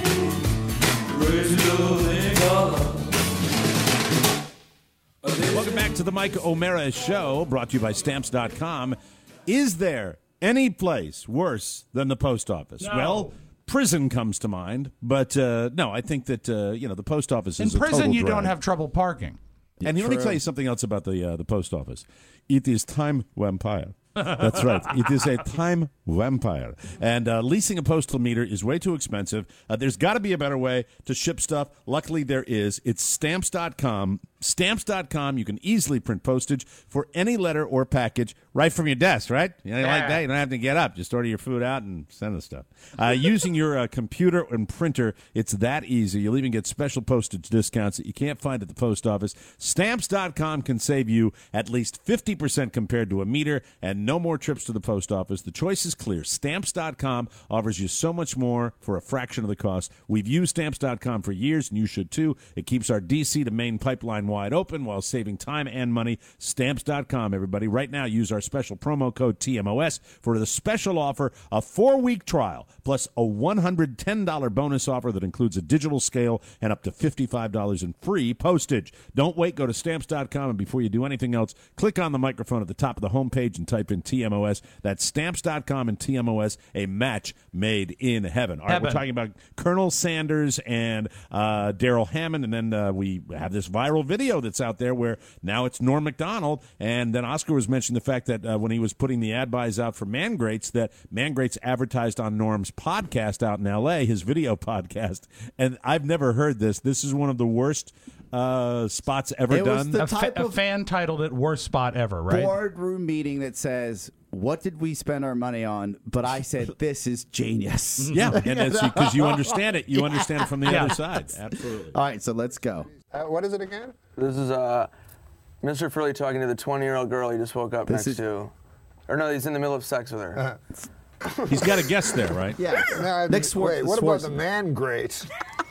Welcome back to the Mike O'Mara Show, brought to you by Stamps dot com. Is there any place worse than the post office? No. Well, prison comes to mind, but uh, no, I think that uh, you know the post office In is a prison, total you drag. don't have trouble parking. And let me True. tell you something else about the uh, the post office. It is time vampire. That's right. It is a time vampire. And uh, leasing a postal meter is way too expensive. Uh, there's got to be a better way to ship stuff. Luckily, there is. It's Stamps dot com. Stamps dot com. You can easily print postage for any letter or package right from your desk, right? You know, like that. You don't have to get up. Just order your food out and send the stuff. Uh, using your uh, computer and printer, it's that easy. You'll even get special postage discounts that you can't find at the post office. Stamps dot com can save you at least fifty percent compared to a meter, and no more trips to the post office. The choice is clear. Stamps dot com offers you so much more for a fraction of the cost. We've used Stamps dot com for years, and you should too. It keeps our D C to Maine pipeline wide open while saving time and money. Stamps dot com, everybody. Right now, use our special promo code T M O S for the special offer, a four-week trial, plus a one hundred ten dollars bonus offer that includes a digital scale and up to fifty-five dollars in free postage. Don't wait. Go to Stamps dot com, and before you do anything else, click on the microphone at the top of the homepage and type in T M O S. That's Stamps dot com and T M O S, a match made in heaven. All right, Heaven. we're talking about Colonel Sanders and uh, Daryl Hammond, and then uh, we have this viral video that's out there where now it's Norm Macdonald, and then Oscar was mentioning the fact that uh, when he was putting the ad buys out for Mangrates, that Mangrates advertised on Norm's podcast out in L A, his video podcast, and I've never heard this. This is one of the worst uh, spots ever It was done. the A, fa- type a of fan titled it "Worst Spot Ever," right? boardroom meeting that says, what did we spend our money on? But I said, this is genius. Yeah, and because you understand it. You understand it from the Yeah. other side. Absolutely. All right, so let's go. Uh, what is it again? This is uh, Mister Furley talking to the twenty-year-old girl he just woke up This next is- to. Or no, he's in the middle of sex with her. Uh-huh. He's got a guest there, right? Yeah. Now, Nick Swar- wait, what about the Swartzen. man grate?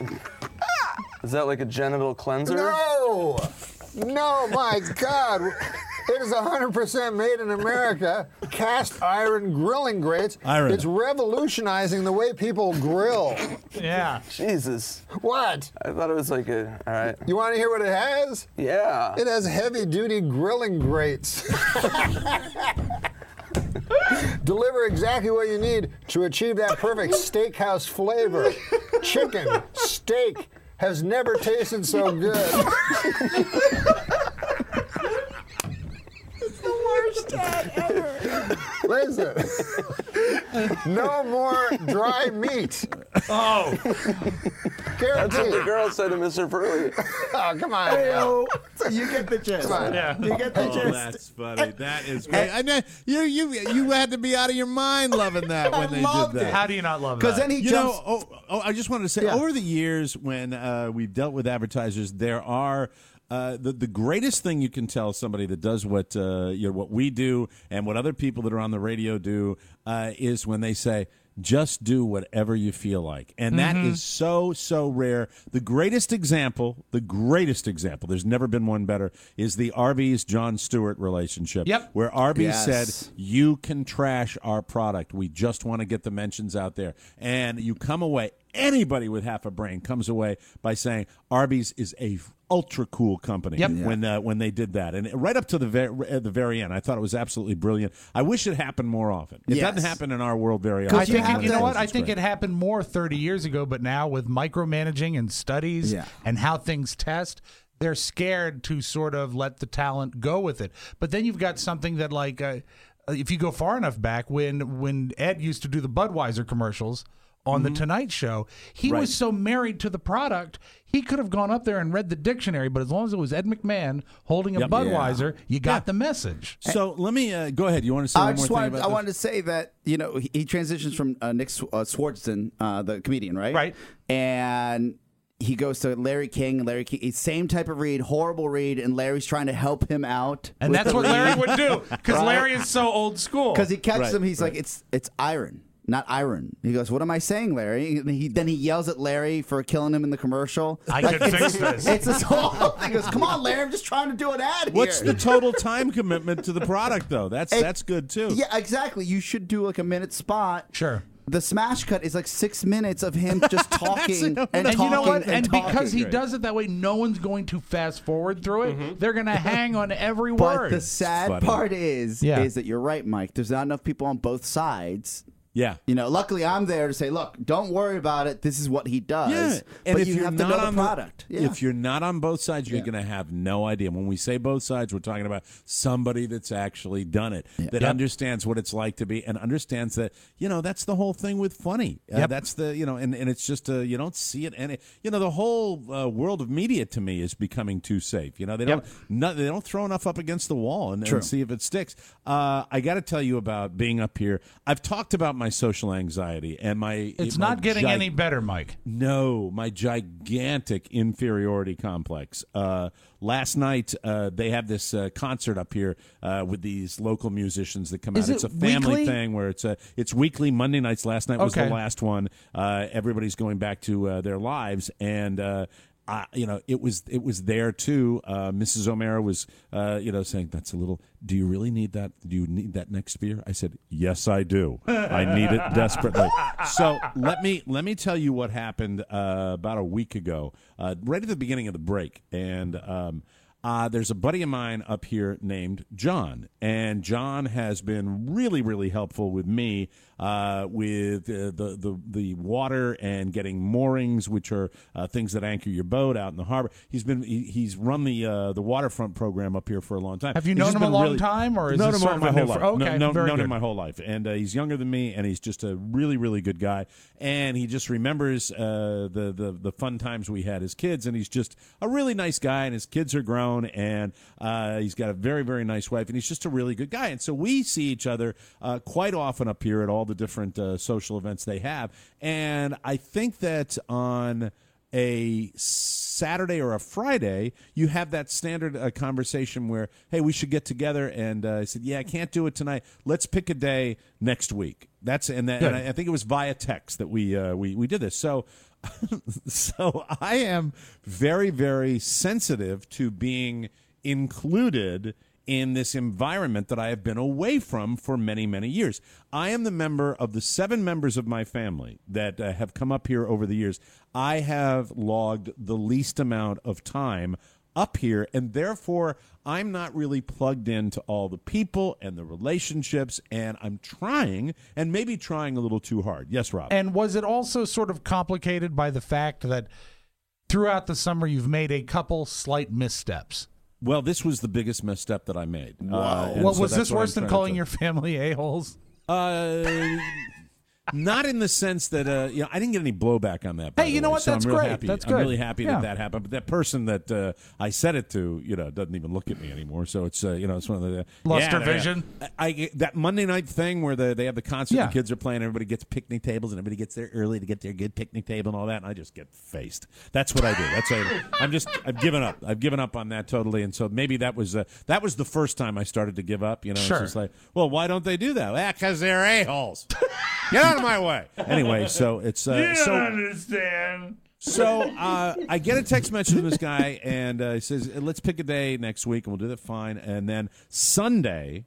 Is that like a genital cleanser? No! No, my God. It is one hundred percent made in America, cast iron grilling grates. Iron. It's revolutionizing the way people grill. Yeah. Jesus. What? I thought it was like a. All right. You want to hear what it has? Yeah. It has heavy-duty grilling grates. Deliver exactly what you need to achieve that perfect steakhouse flavor. Chicken, steak has never tasted so good. It's the worst dad ever. Listen, no more dry meat. Oh. That's what the girl said to Mister Furley. Oh, come on. Hey-o. So you get the gist. Come on. Yeah. You get the Oh, gist. that's funny. That is great. I know you you you had to be out of your mind loving that when I they loved did it. that. How do you not love that? Because then he You jumps. know, oh, oh, I just wanted to say, Yeah. over the years when uh, we've dealt with advertisers, there are uh, the the greatest thing you can tell somebody that does what uh, you know what we do and what other people that are on the radio do uh, is when they say, just do whatever you feel like. And that Mm-hmm. is so, so rare. The greatest example, the greatest example, there's never been one better, is the Arby's-Jon Stewart relationship. Yep. Where Arby's Yes. said, you can trash our product. We just want to get the mentions out there. And you come away, anybody with half a brain comes away by saying Arby's is a ultra cool company. Yep. When uh, when they did that, and right up to the ver- at the very end, I thought it was absolutely brilliant. I wish it happened more often. It Yes. doesn't happen in our world very often. I think you it, you know have what? to- I think it happened more thirty years ago, but now with micromanaging and studies Yeah. and how things test, they're scared to sort of let the talent go with it. But then you've got something that, like, uh, if you go far enough back, when when Ed used to do the Budweiser commercials on the Tonight Show, he Right. was so married to the product, he could have gone up there and read the dictionary, but as long as it was Ed McMahon holding a Yep. Budweiser, you got the message. So let me uh, go ahead. You want to say I one just more thing wanted, about I this? wanted to say that, you know, he, he transitions from uh, Nick Sw- uh, Swartzen, uh, the comedian, right? Right. And he goes to Larry King. and Larry King, same type of read, horrible read, and Larry's trying to help him out. And with that's the what read. Larry would do, because Right. Larry is so old school. Because he catches Right, him, he's right. like, it's it's iron, not iron. He goes, what am I saying, Larry? And he, then he yells at Larry for killing him in the commercial. I Like, can it's- fix this. It's this whole thing. He goes, come on, Larry, I'm just trying to do an ad here. What's the total time commitment to the product, though? That's It- that's good too. Yeah, exactly. You should do like a minute spot. Sure. The smash cut is like six minutes of him just talking and, And, talking you know what? and, And, talking. because he does it that way, no one's going to fast forward through it. They're going to hang on every But word. the sad Funny. part is, Yeah. is that you're right, Mike. There's not enough people on both sides. Yeah. You know, luckily I'm there to say, look, don't worry about it. This is what he does. Yeah, and but if you you're have not to know on the product. The, Yeah. If you're not on both sides, you're Yeah. going to have no idea. When we say both sides, we're talking about somebody that's actually done it, that Yep. understands what it's like to be, and understands that you know that's the whole thing with funny. Uh, Yep. That's the you know, and, and it's just uh, you don't see it, and it, you know the whole uh, world of media to me is becoming too safe. You know they don't Yep. no, they don't throw enough up against the wall and, True. and see if it sticks. Uh, I got to tell you about being up here. I've talked about my social anxiety and my. it's my not getting gi- any better, Mike. no, my gigantic inferiority complex. Uh, last night, uh, they have this uh, concert up here uh, with these local musicians that come Is out. It's it a family weekly? thing where it's a, it's weekly. Monday nights. Last night was Okay. the last one. Uh, everybody's going back to uh, their lives, and uh, I, you know, it was it was there too. Uh, Missus O'Mara was, uh, you know, saying that's a little. Do you really need that? Do you need that next beer? I said, yes, I do. I need it desperately. So let me let me tell you what happened uh, about a week ago, uh, right at the beginning of the break, and. Um, Uh, there's a buddy of mine up here named John, and John has been really, really helpful with me uh, with uh, the, the the water and getting moorings, which are uh, things that anchor your boat out in the harbor. He's been he, he's run the uh, the waterfront program up here for a long time. Have you He's known just him a been long really- time, or is known this him sort my of a whole new life? fr- okay, no, no, very known good. him my whole life, and uh, he's younger than me, and he's just a really, really good guy. And he just remembers uh, the the the fun times we had as kids, and he's just a really nice guy. And his kids are grown, and uh, he's got a very, very nice wife, and he's just a really good guy. And so we see each other uh, quite often up here at all the different uh, social events they have. And I think that on a Saturday or a Friday, you have that standard uh, conversation where, hey, we should get together. And uh, I said, yeah, I can't do it tonight. Let's pick a day next week. That's and, that, and I, I think it was via text that we uh, we we did this. So. So I am very, very sensitive to being included in this environment that I have been away from for many, many years. I am the member of the seven members of my family that uh, have come up here over the years. I have logged the least amount of time up here, and therefore I'm not really plugged into all the people and the relationships, and I'm trying, and maybe trying a little too hard. Yes, Rob? And was it also sort of complicated by the fact that throughout the summer you've made a couple slight missteps? Well, this was the biggest misstep that I made. Wow. Uh, well, so was that's this what worse I'm than trying calling to- your family a-holes? Uh, not in the sense that uh, you know, I didn't get any blowback on that. By Hey, the you know way, what? so That's I'm real great. Happy. That's I'm good. really happy Yeah. that that happened. But that person that uh, I said it to, you know, doesn't even look at me anymore. So it's uh, you know, it's one of the Lost yeah, her they're- vision? I, I that Monday night thing where the, they have the concert, Yeah. the kids are playing, everybody gets picnic tables, and everybody gets there early to get their good picnic table and all that, and I just get faced. That's what I do. That's a, I'm just I've given up. I've given up on that totally, and so maybe that was uh, that was the first time I started to give up. You know, Sure. it's just like, well, why don't they do that? Well, because they're a holes. Get out of my way. Anyway, so it's uh, you so. don't understand. So uh, I get a text message from this guy, and uh, he says, "Let's pick a day next week, and we'll do that fine." And then Sunday,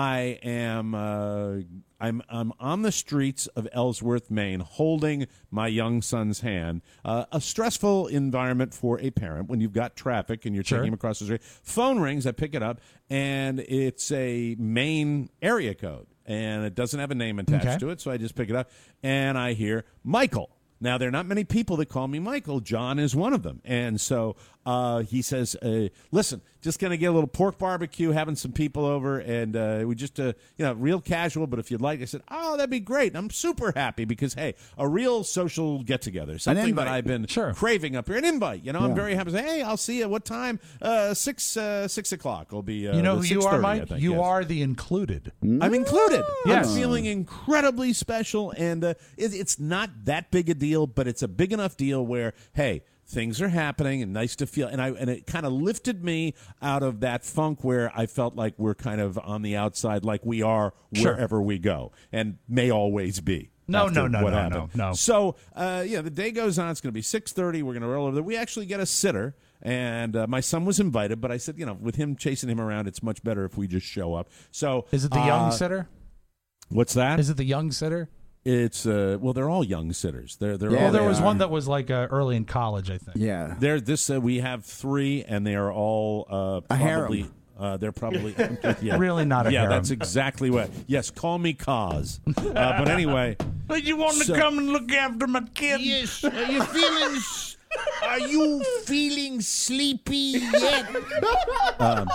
I am uh, I'm I'm on the streets of Ellsworth, Maine, holding my young son's hand. Uh, a stressful environment for a parent when you've got traffic and you're Sure. taking him across the street. Phone rings. I pick it up, and it's a Maine area code, and it doesn't have a name attached Okay. to it. So I just pick it up, and I hear Michael. Now, there are not many people that call me Michael. John is one of them. And so uh, he says, uh, listen, just going to get a little pork barbecue, having some people over, and uh, we just, uh, you know, real casual, but if you'd like. I said, oh, that'd be great. And I'm super happy because, hey, a real social get-together, something that invite. I've been craving up here. An invite. You know, I'm Yeah. very happy to say, hey, I'll see you. What time? Uh, six, uh, six o'clock will be uh, You know who you are, six thirty, I Mike? think, You yes. are the included. I'm included. Yes. I'm feeling incredibly special, and uh, it, it's not that big a deal, but it's a big enough deal where, hey, things are happening, and nice to feel. And I and it kind of lifted me out of that funk where I felt like we're kind of on the outside, like we are Sure. wherever we go, and may always be. No, after no, no, what no, happened. no, no. So, uh, yeah, the day goes on. It's going to be six thirty. We're going to roll over there. We actually get a sitter. And uh, my son was invited, but I said, you know, with him chasing him around, it's much better if we just show up. So, Is it the young uh, sitter? What's that? Is it the young sitter? It's uh, well, they're all young sitters. They're they're Yeah, all. well, there they was are. one that was like uh, early in college, I think. Yeah. There, this uh, we have three, and they are all uh, A probably. harem. Uh, they're probably yeah. Really not a yeah. harem. That's exactly what. Yes, call me Cause. Uh, but anyway, But you want So- to come and look after my kid? Yes. Are you feeling? Are you feeling sleepy yet? um,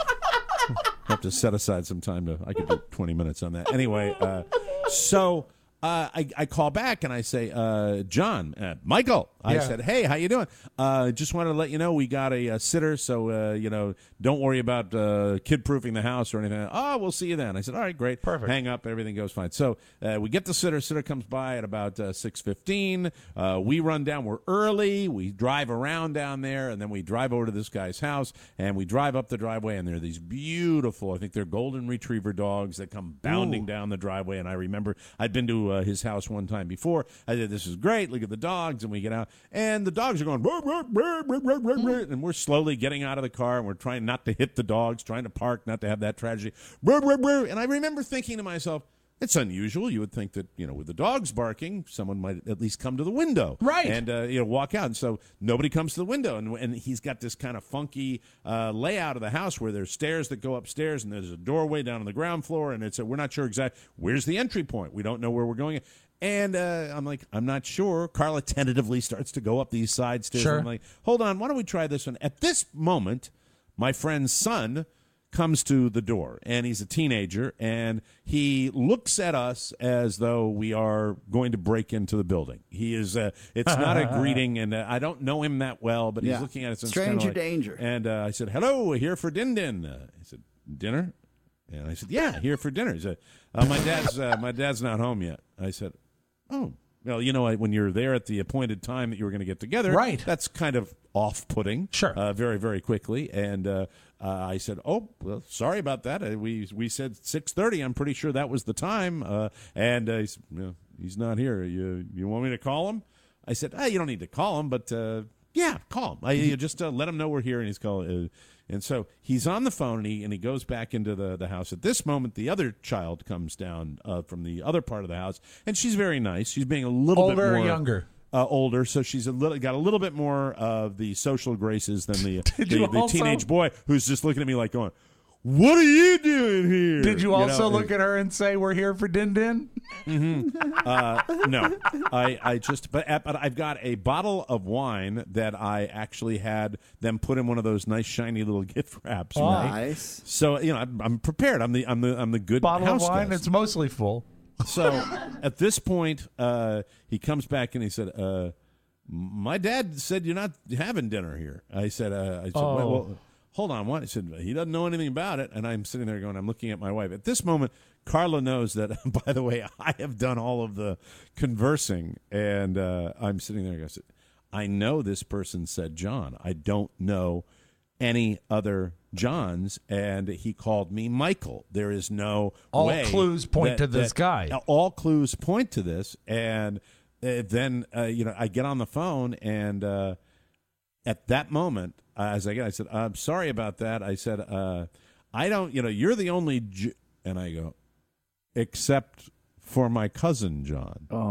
have to set aside some time to. I could do twenty minutes on that. Anyway, uh, so. Uh, I, I call back and I say, uh, John, uh, Michael. I Yeah. said, hey, how you doing? Uh, just wanted to let you know we got a, uh sitter, so uh, you know, don't worry about uh, kid-proofing the house or anything. Oh, we'll see you then. I said, all right, great. Perfect. Hang up, everything goes fine. So uh, we get the sitter. Sitter comes by at about uh, six fifteen. Uh, we run down. We're early. We drive around down there, and then we drive over to this guy's house, and we drive up the driveway, and there are these beautiful, I think they're golden retriever dogs that come bounding Ooh. down the driveway. And I remember I'd been to uh, his house one time before. I said, this is great. Look at the dogs. And we get out, and the dogs are going, "Brr, brr, brr, brr, brr, brr, brr," and we're slowly getting out of the car, and we're trying not to hit the dogs, trying to park, not to have that tragedy. Brr, brr, brr. And I remember thinking to myself, it's unusual. You would think that, you know, with the dogs barking, someone might at least come to the window. Right. And, uh, you know, walk out. And so nobody comes to the window. And, and he's got this kind of funky uh, layout of the house where there's stairs that go upstairs and there's a doorway down on the ground floor. And it's a, we're not sure exactly where's the entry point. We don't know where we're going. And uh, I'm like, I'm not sure. Carla tentatively starts to go up these side stairs. Sure. I'm like, hold on. Why don't we try this one? At this moment, my friend's son comes to the door, and he's a teenager, and he looks at us as though we are going to break into the building. He is, uh, it's not a greeting, and uh, I don't know him that well, but Yeah. he's looking at us. And it's Stranger kinda like- danger. And uh, I said, hello, here for Din Din. Uh, he said, dinner? And I said, yeah, here for dinner. He said, uh, my dad's uh, my dad's not home yet. I said, oh. Well, you know, when you're there at the appointed time that you were going to get together, Right. that's kind of off-putting. Sure. Uh, very, very quickly. And uh, uh, I said, oh, well, sorry about that. Uh, we we said six thirty. I'm pretty sure that was the time. Uh, and uh, he said, "No, he's not here. You you want me to call him? I said, ah, you don't need to call him, but uh, yeah, call him. I, you just uh, let him know we're here. And he's calling. Uh, and so he's on the phone, and he, and he goes back into the, the house. At this moment, the other child comes down uh, from the other part of the house, and she's very nice. She's being a little Older bit or more younger? uh, older, so she's a little got a little bit more of the social graces than the Did the, you the also- teenage boy who's just looking at me like going, "What are you doing here?" Did you also know? look at her and say, "We're here for Din Din"? Mm-hmm. Uh, no, I, I just but, but I've got a bottle of wine that I actually had them put in one of those nice shiny little gift wraps. Oh. right? Nice. So you know I'm, I'm prepared. I'm the I'm the I'm the good Bottle house of wine. guest. It's mostly full. So at this point, uh, he comes back and he said, uh, "My dad said you're not having dinner here." I said, uh, "I said, Oh. well, well, hold on, what?" He said, "He doesn't know anything about it." And I'm sitting there going, I'm looking at my wife. At this moment, Carla knows that. By the way, I have done all of the conversing, and uh, I'm sitting there. And I said, "I know this person said John. I don't know any other Johns," and he called me Michael. There is no All way clues point that- to this that- guy. All clues point to this, and uh, then uh, you know I get on the phone, and uh, at that moment, uh, as I get, I said, "I'm sorry about that." I said, uh, "I don't, you know, you're the only," J-, and I go, "except for my cousin John." Oh,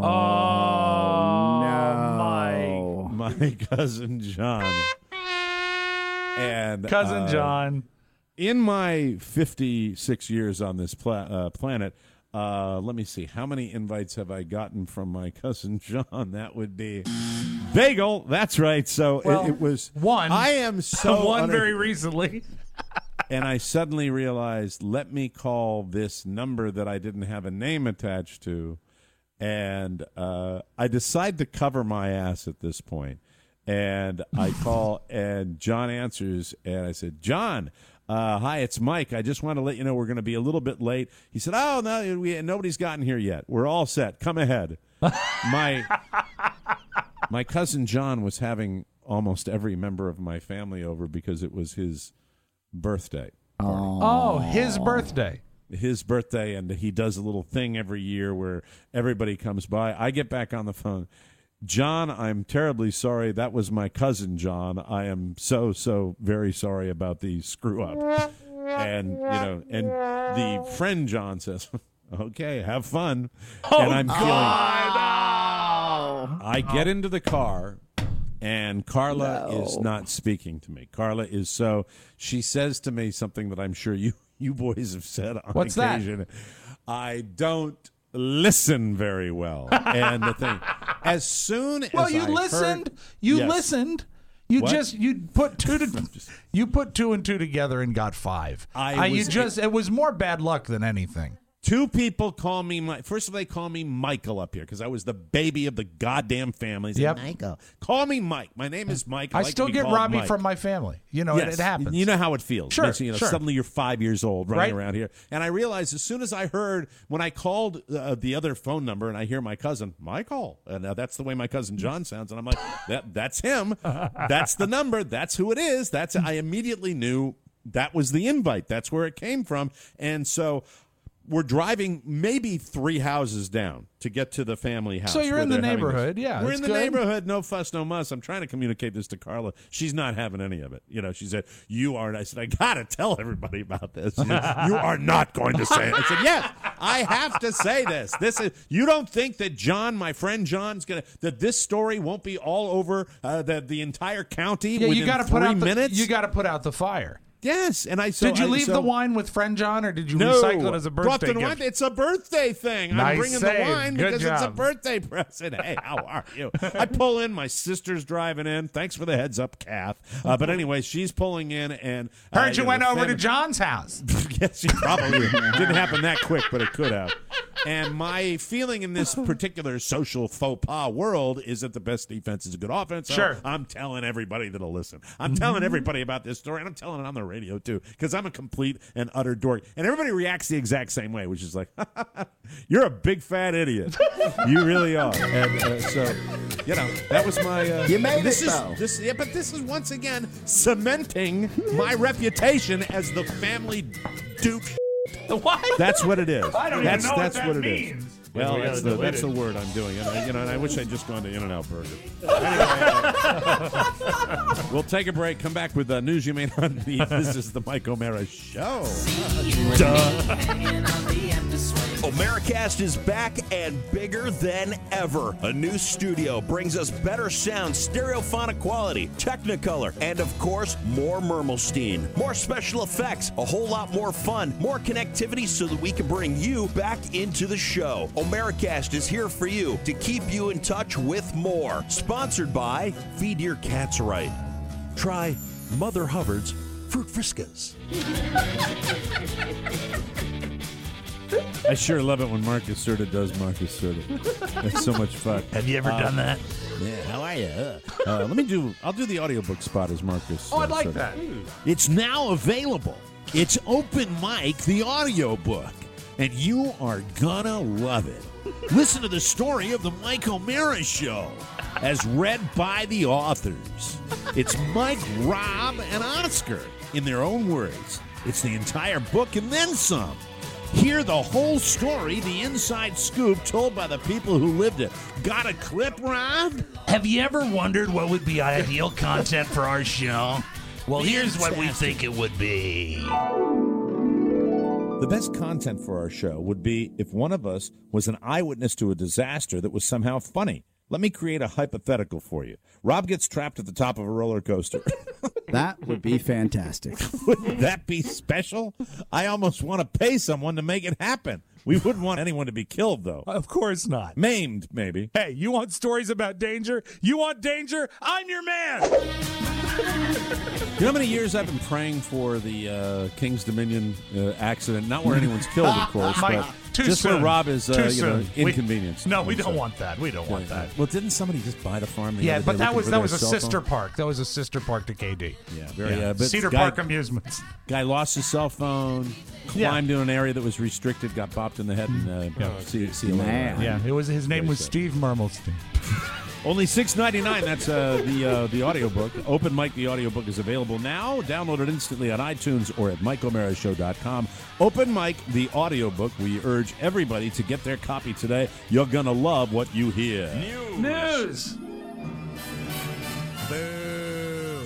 no, my cousin John. And Cousin uh, John. In my fifty-six years on this pla- uh, planet, uh, let me see. How many invites have I gotten from my cousin John? That would be Bagel. That's right. So Well, it, it was one. I am so one unex- very recently. And I suddenly realized, let me call this number that I didn't have a name attached to. And uh, I decide to cover my ass at this point. And I call, and John answers, and I said, "John, uh, hi, it's Mike. I just want to let you know we're going to be a little bit late." He said, "Oh, no, we, nobody's gotten here yet. We're all set. Come ahead." my my cousin John was having almost every member of my family over because it was his birthday. Oh, his birthday. His birthday, and he does a little thing every year where everybody comes by. I get back on the phone. "John, I'm terribly sorry. That was my cousin, John. I am so, so very sorry about the screw up." And, you know, and the friend John says, "Okay, have fun." Oh, and I'm feeling, God. I get into the car, and Carla No. is not speaking to me. Carla is so, she says to me something that I'm sure you, you boys have said on What's that? occasion. I don't listen very well. And the thing, as soon as Well, you I listened. heard- you Yes. listened. You What? just you put two to you put two and two together and got five. I Uh, you was- just it was more bad luck than anything. Two people call me, my, first of all, they call me Michael up here because I was the baby of the goddamn family. They say, Yep. Michael. Call me Mike. My name is Mike. I, I like to still be get called Robbie Mike. from my family. You know, Yes. it, it happens. You know how it feels. Sure, Makes you know, sure. Suddenly you're five years old running Right. around here. And I realized as soon as I heard, when I called uh, the other phone number and I hear my cousin, Michael, and uh, that's the way my cousin John sounds. And I'm like, that, that's him. That's the number. That's who it is. That's I immediately knew that was the invite. That's where it came from. And so we're driving maybe three houses down to get to the family house. So you're where in the they're having this. neighborhood, yeah, We're that's in the good. neighborhood, no fuss, no muss. I'm trying to communicate this to Carla. She's not having any of it. You know, she said, "You are," and I said, "I got to tell everybody about this." She said, "You are not going to say it." I said, "Yes, I have to say this. This is, you don't think that John, my friend John's going to, that this story won't be all over uh, the, the entire county Yeah, within you got to three put out the, minutes? You got to put out the fire. Yes, and I so did you I- leave so- the wine with friend John, or did you no, recycle it as a brought birthday the wine. gift? It's a birthday thing. Nice I'm bringing save. the wine Good because it's a job. birthday present. Hey, how are you? I pull in. My sister's driving in. Thanks for the heads up, Kath. Uh, but anyway, she's pulling in, and uh, Heard you know, went the over to family- John's house. Yes, she probably didn't happen that quick, but it could have. And my feeling in this particular social faux pas world is that the best defense is a good offense. So Sure. I'm telling everybody that'll listen. I'm telling everybody about this story, and I'm telling it on the radio too, because I'm a complete and utter dork. And everybody reacts the exact same way, which is like, "You're a big fat idiot. You really are." And uh, so, you know, that was my. Uh, You made this it, is, though. This, yeah, but this is once again cementing my reputation as the family douche. What? That's what it is. I don't even that's, know what that's that what it means. is. Well, We that's gotta the, delete that's it. the word I'm doing. And I, you know, and I wish I'd just gone to In-N-Out Burger. Anyway, uh, we'll take a break. Come back with uh, news you may not need. This is the Mike O'Mara Show. Duh. Americast is back and bigger than ever. A new studio brings us better sound, stereophonic quality, Technicolor, and of course, more Mermelstein. More special effects, a whole lot more fun, more connectivity so that we can bring you back into the show. Americast is here for you to keep you in touch with more. Sponsored by Feed Your Cats Right. Try Mother Hubbard's Fruit Friskas. I sure love it when Marcus Serta does Marcus Serta. It's so much fun. Have you ever Uh, done that? Yeah, how are you? Uh, let me do, I'll do the audiobook spot as Marcus. Oh, I'd uh, like Serta. that. It's now available. It's Open Mic, the audiobook, and you are gonna love it. Listen to the story of the Mike O'Mara Show as read by the authors. It's Mike, Rob, and Oscar in their own words. It's the entire book and then some. Hear the whole story, the inside scoop told by the people who lived it. Got a clip, Rob? Have you ever wondered what would be ideal content for our show? Well, here's what we think it would be. The best content for our show would be if one of us was an eyewitness to a disaster that was somehow funny. Let me create a hypothetical for you. Rob gets trapped at the top of a roller coaster. That would be fantastic. Would that be special? I almost want to pay someone to make it happen. We wouldn't want anyone to be killed, though. Of course not. Maimed, maybe. Hey, you want stories about danger? You want danger? I'm your man. You know how many years I've been praying for the uh, King's Dominion uh, accident? Not where anyone's killed, of course, Mike, but too just soon. where Rob is, uh, Too you know, soon. We- inconvenienced. No, we don't So- want that. We don't want Yeah, that. Well, didn't somebody just buy the farm? The Yeah, other but day that looking was for that their was a cell sister phone? park. That was a sister park to K D. Yeah, very. Uh, but Cedar guy- Park Amusements. Guy lost his cell phone, Yeah. climbed into an area that was restricted, got bopped in the head, and uh, Yeah. see, see you later. Yeah, it was his name Very was sad. Steve Mermelstein. Only six ninety-nine. That's uh, the uh, the audiobook. Open Mic, the audiobook is available now. Download it instantly on iTunes or at mike o'mara show dot com. Open Mic, the audiobook. We urge everybody to get their copy today. You're going to love what you hear. News. News. Boo.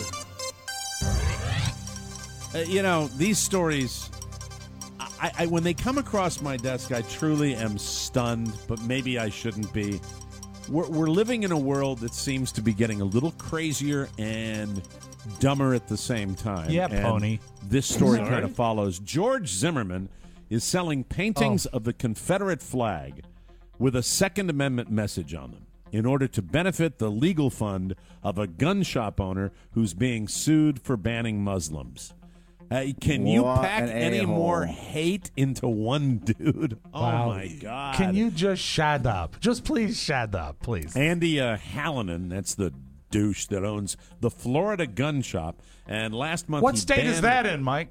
Uh, you know, these stories, I, I, when they come across my desk, I truly am stunned, but maybe I shouldn't be. We're, we're living in a world that seems to be getting a little crazier and dumber at the same time. Yeah, And pony. This story Sorry. kind of follows. George Zimmerman is selling paintings Oh. of the Confederate flag with a Second Amendment message on them in order to benefit the legal fund of a gun shop owner who's being sued for banning Muslims. Uh, can you What pack an any a-hole. more hate into one dude? Wow. Oh, my God. Can you just shut up? Just please shut up, please. Andy uh, Hallinan, that's the douche that owns the Florida Gun Shop. And last month, What he state is banned- that in, Mike?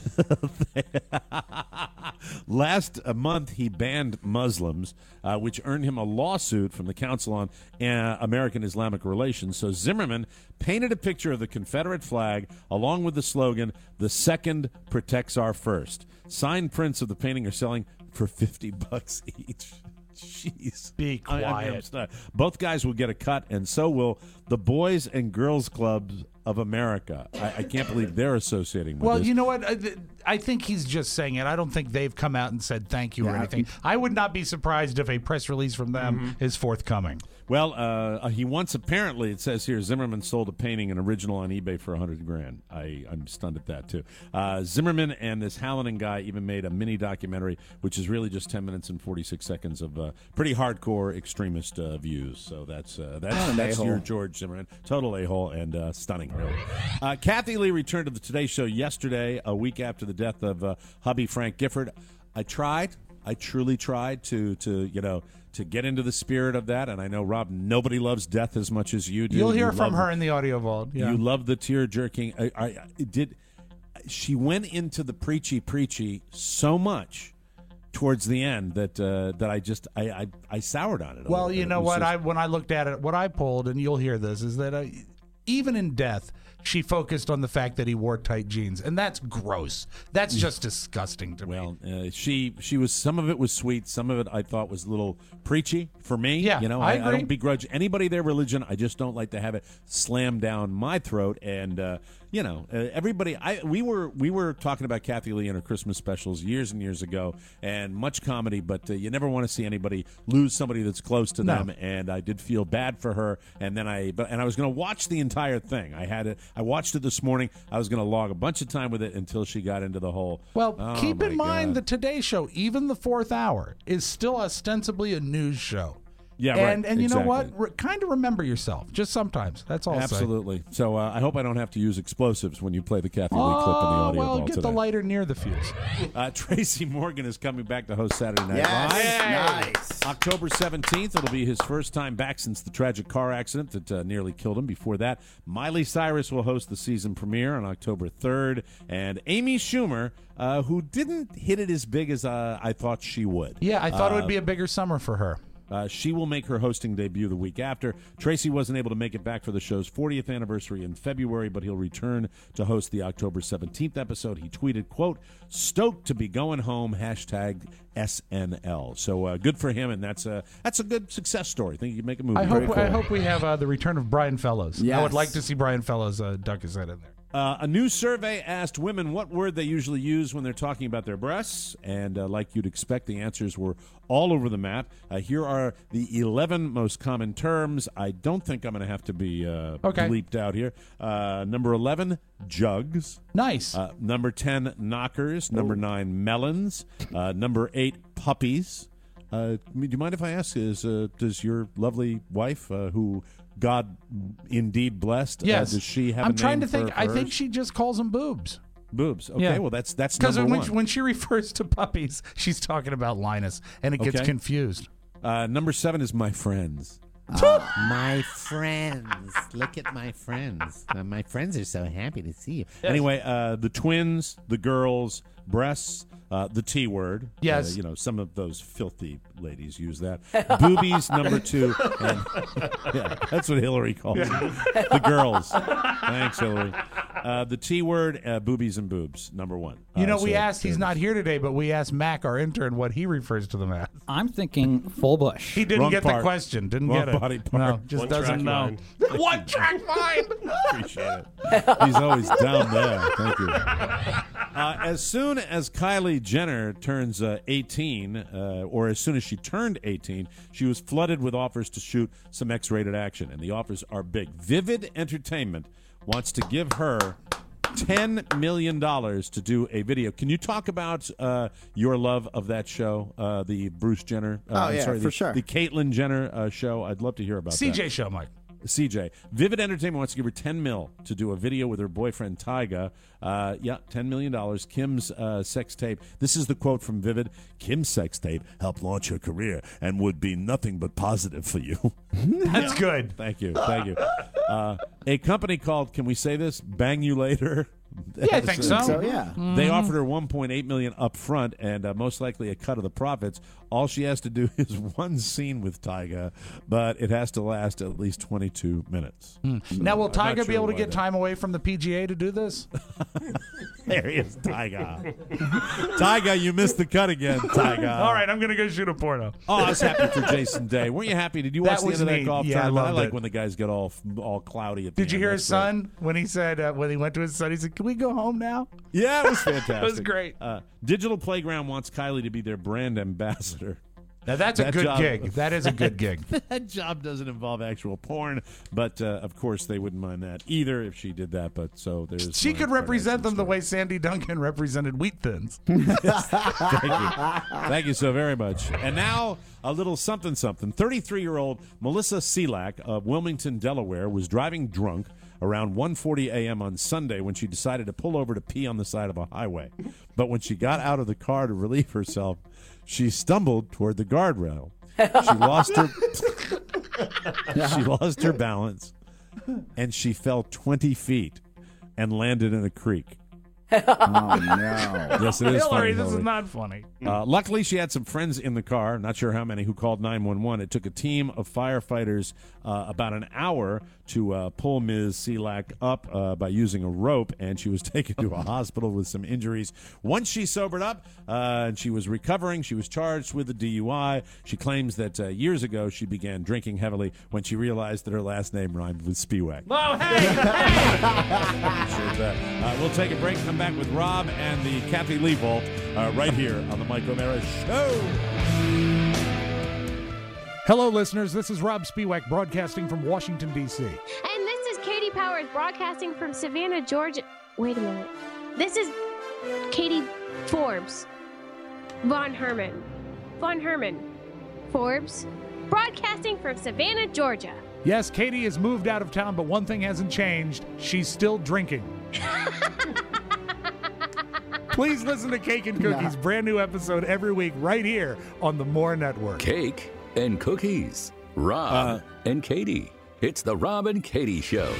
Last month, he banned Muslims, uh, which earned him a lawsuit from the Council on uh, American Islamic Relations. So Zimmerman painted a picture of the Confederate flag along with the slogan, "The second protects our first." Signed prints of the painting are selling for fifty bucks each. Jeez. Be I- I- I'm quiet. stunned. Both guys will get a cut, and so will the Boys and Girls Clubs of America. I, I can't believe they're associating with Well, this. you know what? I, th- I think he's just saying it. I don't think they've come out and said thank you or Yeah, anything. I would not be surprised if a press release from them Mm-hmm. is forthcoming. Well, uh, he once apparently, it says here, Zimmerman sold a painting, an original on eBay for a hundred grand. I, I'm stunned at that too. Uh, Zimmerman and this Hallinan guy even made a mini documentary, which is really just ten minutes and forty-six seconds of uh, pretty hardcore extremist uh, views. So that's uh, that's, Oh, an that's a-hole. your George Zimmerman, total a hole and uh, stunning, really. Uh, Kathy Lee returned to the Today Show yesterday, a week after the death of uh, hubby Frank Gifford. I tried, I truly tried to to you know. to get into the spirit of that, and I know, Rob, nobody loves death as much as you do. You'll hear You from love- her in the audio vault. Yeah. You love the tear jerking. I, I, I did. She went into the preachy preachy so much towards the end that uh, that I just I, I I soured on it. a Well, little you bit. know It was what? just- I when I looked at it, what I pulled, and you'll hear this, is that uh, even in death, she focused on the fact that he wore tight jeans, and that's gross. That's just disgusting to well, me. Well, uh, she she was some of it was sweet, some of it I thought was a little preachy for me. Yeah, you know, I I, I agree. don't begrudge anybody their religion. I just don't like to have it slammed down my throat. And uh, you know, uh, everybody. I we were we were talking about Kathy Lee and her Christmas specials years and years ago, and much comedy, but uh, you never want to see anybody lose somebody that's close to No. them. And I did feel bad for her. And then I but and I was going to watch the entire thing. I had it. I watched it this morning. I was going to log a bunch of time with it until she got into the whole. Well, oh, keep in my mind God. the Today Show, even the fourth hour, is still ostensibly a news show. Yeah, right. And and you know what? Exactly. Re- kind of remember yourself, just sometimes. That's all. I'll say. Absolutely. So uh, I hope I don't have to use explosives when you play the Kathy Lee clip in the Oh, audio well, vault get today. the lighter near the fuse. Uh, Tracy Morgan is coming back to host Saturday Night Yes, Live. nice. October seventeenth. It'll be his first time back since the tragic car accident that uh, nearly killed him. Before that, Miley Cyrus will host the season premiere on October third. And Amy Schumer, uh, who didn't hit it as big as uh, I thought she would. Yeah, I thought it Uh, would be a bigger summer for her. Uh, she will make her hosting debut the week after. Tracy wasn't able to make it back for the show's fortieth anniversary in February, but he'll return to host the October seventeenth episode. He tweeted, quote, "Stoked to be going home, hashtag S N L." So uh, good for him, and that's a, that's a good success story. I think you can make a movie. I Very hope cool. I hope we have uh, the return of Brian Fellows. I Yes. would like to see Brian Fellows uh, duck his head in there. Uh, a new survey asked women what word they usually use when they're talking about their breasts, and uh, like you'd expect, the answers were all over the map. Uh, here are the eleven most common terms. I don't think I'm going to have to be uh, Okay. bleeped out here. Uh, number eleven, jugs. Nice. Uh, number ten, knockers. Number nine, melons. Uh, number eight, puppies. Uh, do you mind if I ask, is uh, does your lovely wife, uh, who God indeed blessed, Yes. uh, does she have I'm a trying name to think. for- I for think hers? she just calls them boobs. Boobs. Okay, Yeah. well, that's that's Because number when, one. she- when she refers to puppies, she's talking about Linus, and it gets Okay. confused. Uh, number seven is my friends. My friends. Look at my friends. Uh, my friends are so happy to see you. Anyway, uh, the twins, the girls, breasts, uh, the T word. Yes. Uh, you know, some of those filthy ladies use that. Boobies, number two. And, yeah, that's what Hillary calls them. The girls. Thanks, Hillary. Uh, the T word, uh, boobies and boobs, number one. You Uh, know, we so asked, he's there it not here today, but we asked Mac, our intern, what he refers to them as. I'm thinking full bush. He didn't Wrong get part. the question. Didn't Wrong get it. body part. No, just One doesn't track know. mind. One track mind. Appreciate it. He's always down there. Thank you. Uh, as soon as Kylie Jenner turns uh, eighteen, uh, or as soon as she turned eighteen, she was flooded with offers to shoot some X-rated action, and the offers are big. Vivid Entertainment wants to give her ten million dollars to do a video. Can you talk about uh, your love of that show, uh, the Bruce Jenner? Uh, Oh, I'm yeah, sorry, for the, sure. The Caitlyn Jenner uh, show. I'd love to hear about C that. J show, Mike. C J. Vivid Entertainment wants to give her ten mil to do a video with her boyfriend Tyga. Uh, yeah, ten million dollars. Kim's uh, sex tape. This is the quote from Vivid. Kim's sex tape helped launch her career and would be nothing but positive for you. That's good. Thank you. Thank you. Uh, a company called, can we say this? Bang You Later. Yeah, I think so. So, yeah. They offered her one point eight million dollars up front and uh, most likely a cut of the profits. All she has to do is one scene with Tyga, but it has to last at least twenty-two minutes. Now, will I'm not Tyga be sure able to why get that- time away from the P G A to do this? There he is, Tyga. Tyga, you missed the cut again, Tyga. All right, I'm going to go shoot a porno. Oh, I was happy for Jason Day. Weren't you happy? Did you That watch the was end of that neat. golf Yeah, I tournament? loved like it. when the guys get all all cloudy at the Did you end. hear That's his great. son when he said, uh, when he went to his son, he said, can we go home now? Yeah, it was fantastic. It was great. Uh, Digital Playground wants Kylie to be their brand ambassador. Now, that's a That good job- gig. That is a good gig. That job doesn't involve actual porn, but uh, of course they wouldn't mind that either if she did that. But so there's She my could represent Kardashian them the story. way Sandy Duncan represented Wheat Thins. Thank you. Thank you so very much. And now a little something something. thirty-three-year-old Melissa Selak of Wilmington, Delaware, was driving drunk around one forty a.m. on Sunday when she decided to pull over to pee on the side of a highway. But when she got out of the car to relieve herself, she stumbled toward the guardrail. She lost her she lost her balance, and she fell twenty feet and landed in a creek. Oh, no. Yes, it is Hillary, funny, this Hillary. is not funny. Uh, luckily, she had some friends in the car, not sure how many, who called nine one one. It took a team of firefighters uh, about an hour to uh, pull Miz Selak up uh, by using a rope, and she was taken to a hospital with some injuries. Once she sobered up uh, and she was recovering, she was charged with a D U I. She claims that uh, years ago she began drinking heavily when she realized that her last name rhymed with Spiewak. Oh, hey! Sure that. Uh, we'll take a break, come back with Rob and the Kathy Lee Vault uh, right here on the Mike O'Mara Show. Hello, listeners. This is Rob Spiewak broadcasting from Washington, D C And this is Katie Powers broadcasting from Savannah, Georgia. Wait a minute. This is Katie Forbes. Von Herman. Von Herman. Forbes. Broadcasting from Savannah, Georgia. Yes, Katie has moved out of town, but one thing hasn't changed. She's still drinking. Please listen to Cake and Cookies, Nah. brand new episode every week right here on the More Network. Cake and Cookies. Rob and Katie. It's the Rob and Katie Show.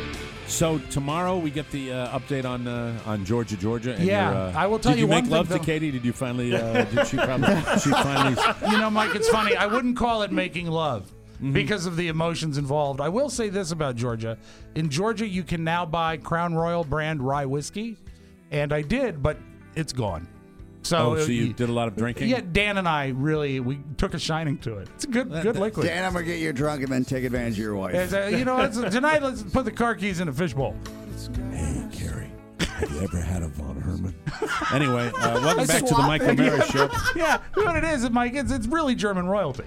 So tomorrow we get the uh, update on uh, on Georgia, Georgia. And Yeah, your, uh, I will tell did you you one make thing, love though. to Katie? Did you finally? Uh, did she probably? She finally. You know, Mike, it's funny. I wouldn't call it making love Mm-hmm. because of the emotions involved. I will say this about Georgia. In Georgia, you can now buy Crown Royal brand rye whiskey, and I did, but it's gone. So, oh, so you uh, did a lot of drinking? Yeah, Dan and I really, we took a shining to it. It's a good good liquid. Dan, I'm going to get you drunk and then take advantage of your wife. It's, uh, you know, it's, tonight let's put the car keys in a fishbowl. Hey, Carrie, have you ever had a Von Herman? Anyway, uh, welcome back to the Swap Mike it. O'Mara Show. Yeah, what it is, Mike, it's, it's really German royalty.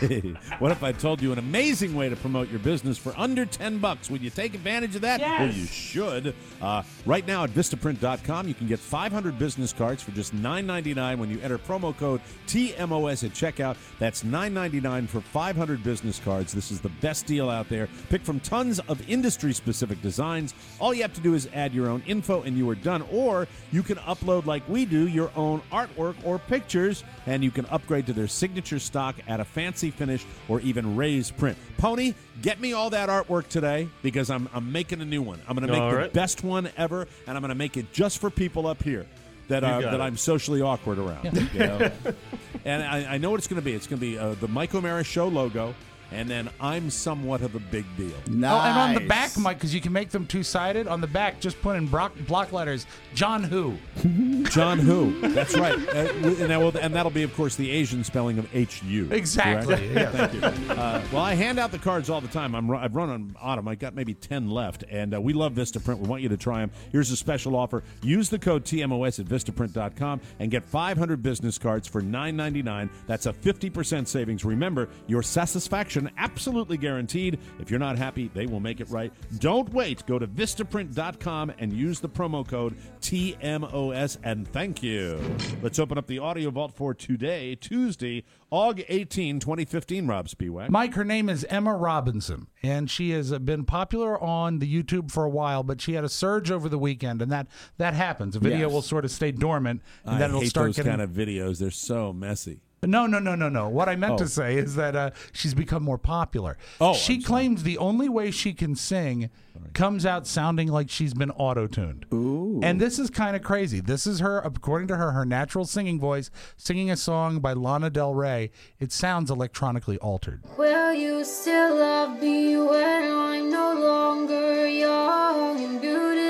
What if I told you an amazing way to promote your business for under ten bucks? Would you take advantage of that? Yes. Well, you should. Uh, right now at Vistaprint dot com, you can get five hundred business cards for just nine ninety-nine when you enter promo code T M O S at checkout. That's nine ninety-nine for five hundred business cards. This is the best deal out there. Pick from tons of industry-specific designs. All you have to do is add your own info and you are done. Or you can upload, like we do, your own artwork or pictures, and you can upgrade to their signature stock at a fancy finish or even raised print. Pony, get me all that artwork today because I'm I'm making a new one. I'm going to make All the right. best one ever, and I'm going to make it just for people up here that You uh, got that it. I'm socially awkward around. You know? And I, I know what it's going to be. It's going to be uh, the Mike O'Mara Show logo, and then I'm somewhat of a big deal. Nice. Oh, and on the back, Mike, because you can make them two-sided, on the back, just put in block, block letters, John Who. John Who. That's right. Uh, and, that will, and that'll be, of course, the Asian spelling of H U. Exactly. correct? Yeah. Thank you. Uh, well, I hand out the cards all the time. I'm, ru- I've run on Autumn. I got maybe ten left, and uh, we love Vistaprint. We want you to try them. Here's a special offer. Use the code T M O S at Vistaprint dot com and get five hundred business cards for nine ninety-nine. That's a fifty percent savings. Remember, your satisfaction absolutely guaranteed. If you're not happy, they will make it right. Don't wait. Go to Vistaprint dot com and use the promo code T M O S, and thank you. Let's open up the audio vault for today, Tuesday, August eighteenth, twenty fifteen, Rob Spiewak. Mike, her name is Emma Robinson, and she has uh, been popular on the YouTube for a while, but she had a surge over the weekend, and that, that happens. A video Yes. will sort of stay dormant, and I then it'll hate start those getting... kind of videos. They're so messy. No, no, no, no, no. What I meant Oh. to say is that uh, she's become more popular. Oh, she claims the only way she can sing comes out sounding like she's been auto-tuned. Ooh. And this is kind of crazy. This is her, according to her, her natural singing voice, singing a song by Lana Del Rey. It sounds electronically altered. Will you still love me when I'm no longer young and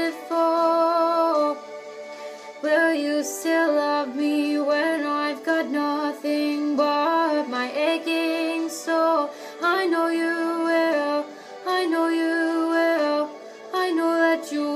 beautiful? Will you still love me when I've got nothing but my aching soul? I know you will, I know you will, I know that you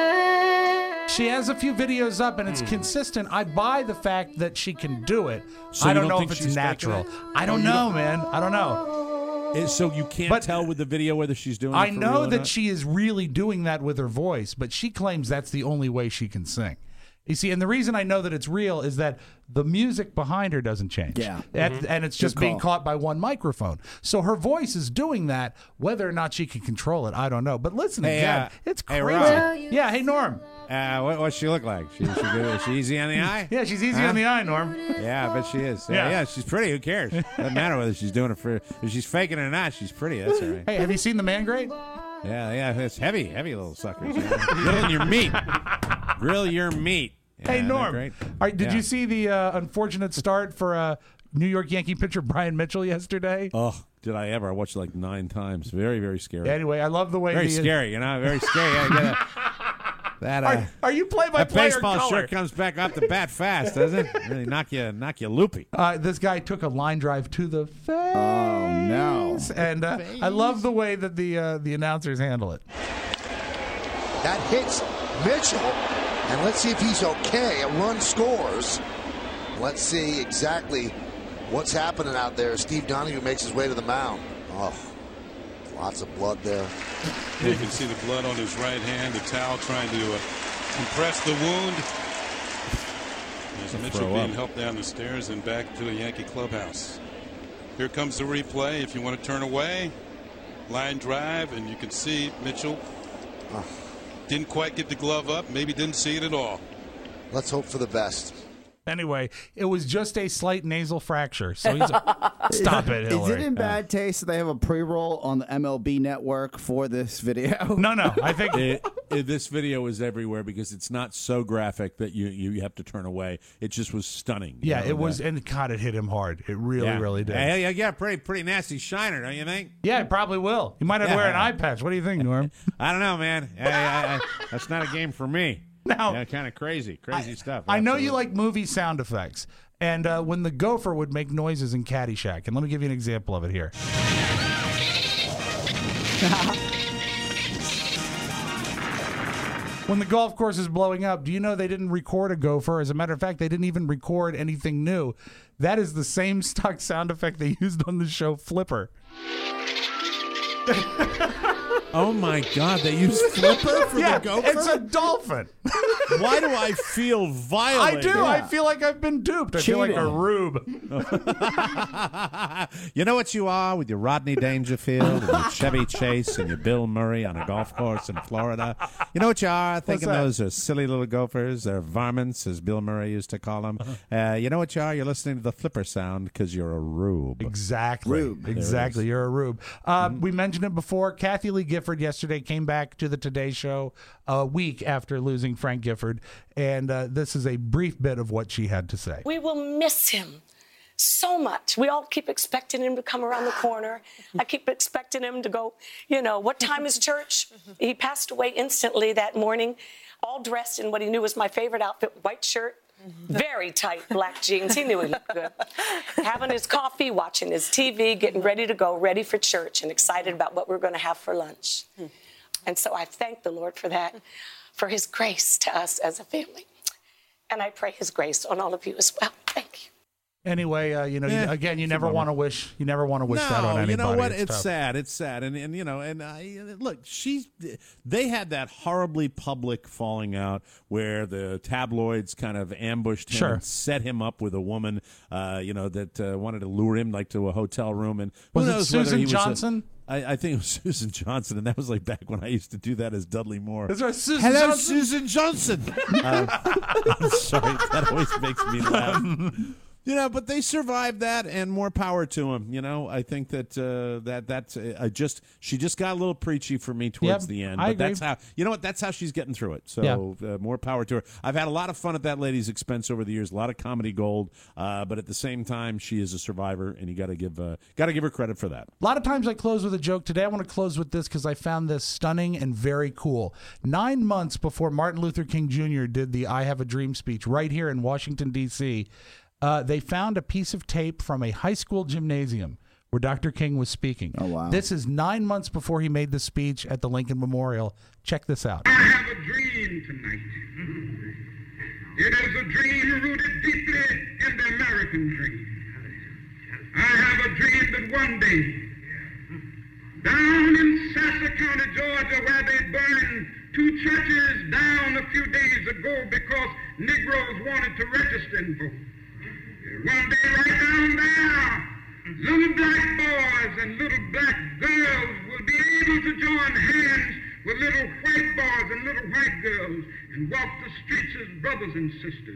will. She has a few videos up, and it's consistent. I buy the fact that she can do it. So I you don't don't know think if it's she's faking natural. it? I don't Oh, you know, don't- man. I don't know. Eh, So you can't tell with the video whether she's doing I it for know real or that not? she is really doing that with her voice, but she claims that's the only way she can sing. You see, and the reason I know that it's real is that the music behind her doesn't change. Yeah. That- Mhm. And it's Good just being call. caught by one microphone. So her voice is doing that. Whether or not she can control it, I don't know. But listen Hey, again, uh, it's hey, crazy. Rob. Yeah, hey, Norm. Uh, what, what's she look like? She, she, good? Is she easy on the eye? Yeah, she's easy Huh? on the eye, Norm. Yeah, I bet she is. Yeah, Yeah. yeah, she's pretty. Who cares? Doesn't matter whether she's doing it for, if she's faking it or not, she's pretty. That's all right. Hey, have you seen The Man Grate? Yeah, yeah, it's heavy, heavy little suckers. Yeah. Grilling your meat. Grill your meat. Hey, Yeah, Norm. great? All right, did Yeah. you see the uh, unfortunate start for uh, New York Yankee pitcher Brian Mitchell yesterday? Oh, did I ever? I watched it like nine times. Very, very scary. Anyway, I love the way Very the, scary, you know, very scary. I gotta- that, uh, Are, are you play by that play or baseball color? sure comes back off the bat fast, doesn't it? Really knock you, knock you loopy. Uh, this guy took a line drive to the face. Oh, no. And uh, I love the way that the uh, the announcers handle it. That hits Mitchell. And let's see if he's okay. A run scores. Let's see exactly what's happening out there. Steve Donahue makes his way to the mound. Oh, lots of blood there. You can see the blood on his right hand, the towel trying to uh, compress the wound. There's Mitchell throw being up. helped down the stairs and back to the Yankee clubhouse. Here comes the replay. If you want to turn away, line drive, and you can see Mitchell didn't quite get the glove up, maybe didn't see it at all. Let's hope for the best. Anyway, it was just a slight nasal fracture. So he's a, stop it, Hillary. Is it in bad taste that they have a pre-roll on the M L B network for this video? No, no. I think it, it, this video is everywhere because it's not so graphic that you, you have to turn away. It just was stunning. you Yeah, know, it was, that- and God, it hit him hard. It really, yeah. really did. Yeah, yeah, yeah, pretty, pretty nasty shiner, don't you think? Yeah, it probably will. You might have to wear an Yeah. eye patch. What do you think, Norm? I don't know, man. I, I, I, that's not a game for me. Now, yeah, kind of crazy, crazy stuff. I know you Absolutely. like movie sound effects. And uh, when the gopher would make noises in Caddyshack, and let me give you an example of it here. When the golf course is blowing up, do you know they didn't record a gopher? As a matter of fact, they didn't even record anything new. That is the same stock sound effect they used on the show Flipper. Oh my God! They used Flipper for yeah, the gopher. it's a dolphin. Why do I feel violated? I do. I feel like I've been duped. I feel like a rube. You know what you are with your Rodney Dangerfield and your Chevy Chase and your Bill Murray on a golf course in Florida? You know what you are? Thinking that? those are silly little gophers. They're varmints, as Bill Murray used to call them. Uh, you know what you are? You're listening to the Flipper sound because you're a rube. Exactly. Rube. There it Exactly. is. You're a rube. Uh, We mentioned it before. Kathy Lee Gifford yesterday came back to the Today Show a week after losing Frank Gifford. And uh, this is a brief bit of what she had to say. We will miss him so much. We all keep expecting him to come around the corner. I keep expecting him to go, you know, what time is church? He passed away instantly that morning, all dressed in what he knew was my favorite outfit, white shirt, very tight black jeans. He knew he looked good. Having his coffee, watching his T V, getting ready to go, ready for church, and excited about what we're going to have for lunch. And so I thank the Lord for that, for his grace to us as a family. And I pray his grace on all of you as well. Thank you. Anyway, uh, you know, Yeah, you, again, you it's a never bummer. want to wish. You never want to wish no, that on anybody. you know what? It's, It's tough. sad. It's sad, and and you know, and I look, she's. They had that horribly public falling out where the tabloids kind of ambushed him, Sure. and set him up with a woman, uh, you know, that uh, wanted to lure him like to a hotel room, and who Was it knows whether Susan he was a- Johnson? I, I think it was Susan Johnson, and that was like back when I used to do that as Dudley Moore. That's right, Susan Hello, Johnson? Susan Johnson. uh, I'm sorry, that always makes me laugh. You know, but they survived that, and more power to them. You know, I think that uh, that that's uh, I just she just got a little preachy for me towards Yep, the end. I But agree. that's how you know what that's how she's getting through it. So uh, more power to her. I've had a lot of fun at that lady's expense over the years. A lot of comedy gold, uh, but at the same time, she is a survivor, and you got to give uh, got to give her credit for that. A lot of times I close with a joke. Today I want to close with this because I found this stunning and very cool. Nine months before Martin Luther King Junior did the I Have a Dream speech right here in Washington, D C, uh, they found a piece of tape from a high school gymnasium where Doctor King was speaking. Oh, wow. This is nine months before he made the speech at the Lincoln Memorial. Check this out. I have a dream tonight. It is a dream rooted deeply in the American dream. I have a dream that one day, down in Sasser County, Georgia, where they burned two churches down a few days ago because Negroes wanted to register and vote. One day right down there, little black boys and little black girls will be able to join hands with little white boys and little white girls and walk the streets as brothers and sisters.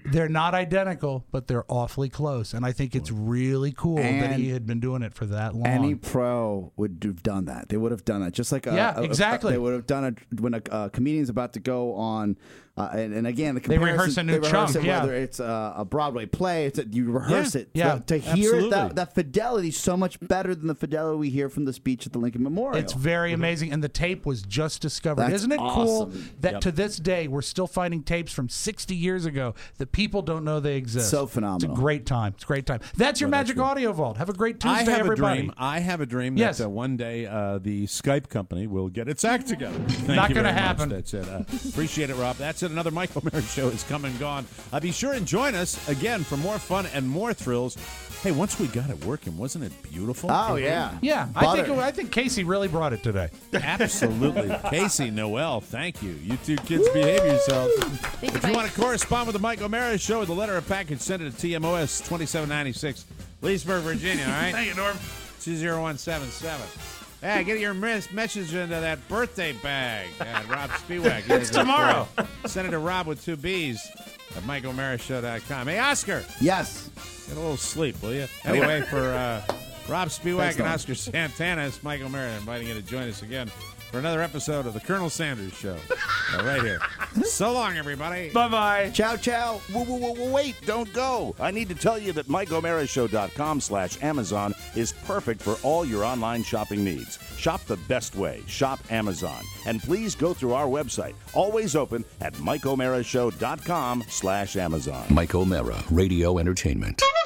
They're not identical, but they're awfully close. And I think it's really cool that And he had been doing it for that long. Any pro would have done that. They would have done that. Just like a, Yeah, a- a- exactly. they would have done it when a, a comedian's about to go on. Uh, and, and again, the They rehearse comparison- a new they rehearse chunk, it, yeah. Whether it's a, a Broadway play, it's a, you rehearse Yeah, it. yeah, to, to hear absolutely. it, that, that fidelity is so much better than the fidelity we hear from the speech at the Lincoln Memorial. It's very amazing, and the tape was just discovered. That's Isn't it cool awesome. that Yep. to this day we're still finding tapes from sixty years ago that people don't know they exist? So phenomenal. It's a great time. It's a great time. That's your Well, that's Magic good. Audio Vault. Have a great Tuesday, I have everybody. a dream. I have a dream Yes. that uh, one day uh, the Skype company will get its act together. Thank Not you gonna very much. happen. That's it. Uh, appreciate it, Rob. That's it. Another Michael Mara show is come and gone. Uh, be sure and join us again for more fun and more thrills. Hey, once we got it working, wasn't it beautiful? Oh, yeah. Yeah, I Butter. think I think Casey really brought it today. Absolutely. Casey, Noel, thank you. You two kids behave yourselves. Thank you, If you Mike. want to correspond with the Mike O'Mara Show with a letter or package, send it to T M O S twenty-seven ninety-six, Leesburg, Virginia, all right? Thank you, Norm. two zero one seven seven. Hey, get your mes- message into that birthday bag. Yeah, Rob Spiewak. It's tomorrow. Send it to Rob with two B's at Mike O'Mara Show dot com. Hey, Oscar, Yes. get a little sleep, will you? Anyway, for uh, Rob Spiewak Thanks, and Norm. Oscar Santana, it's Mike O'Mara inviting you to join us again for another episode of the Colonel Sanders Show. Uh, right here. So long, everybody. Bye-bye. Ciao, ciao. Whoa, whoa, whoa, whoa, wait, don't go. I need to tell you that Mike O'Mara Show dot com slash Amazon is perfect for all your online shopping needs. Shop the best way. Shop Amazon. And please go through our website, always open at Mike O'Mara Show dot com slash Amazon. Mike O'Mara, Radio Entertainment.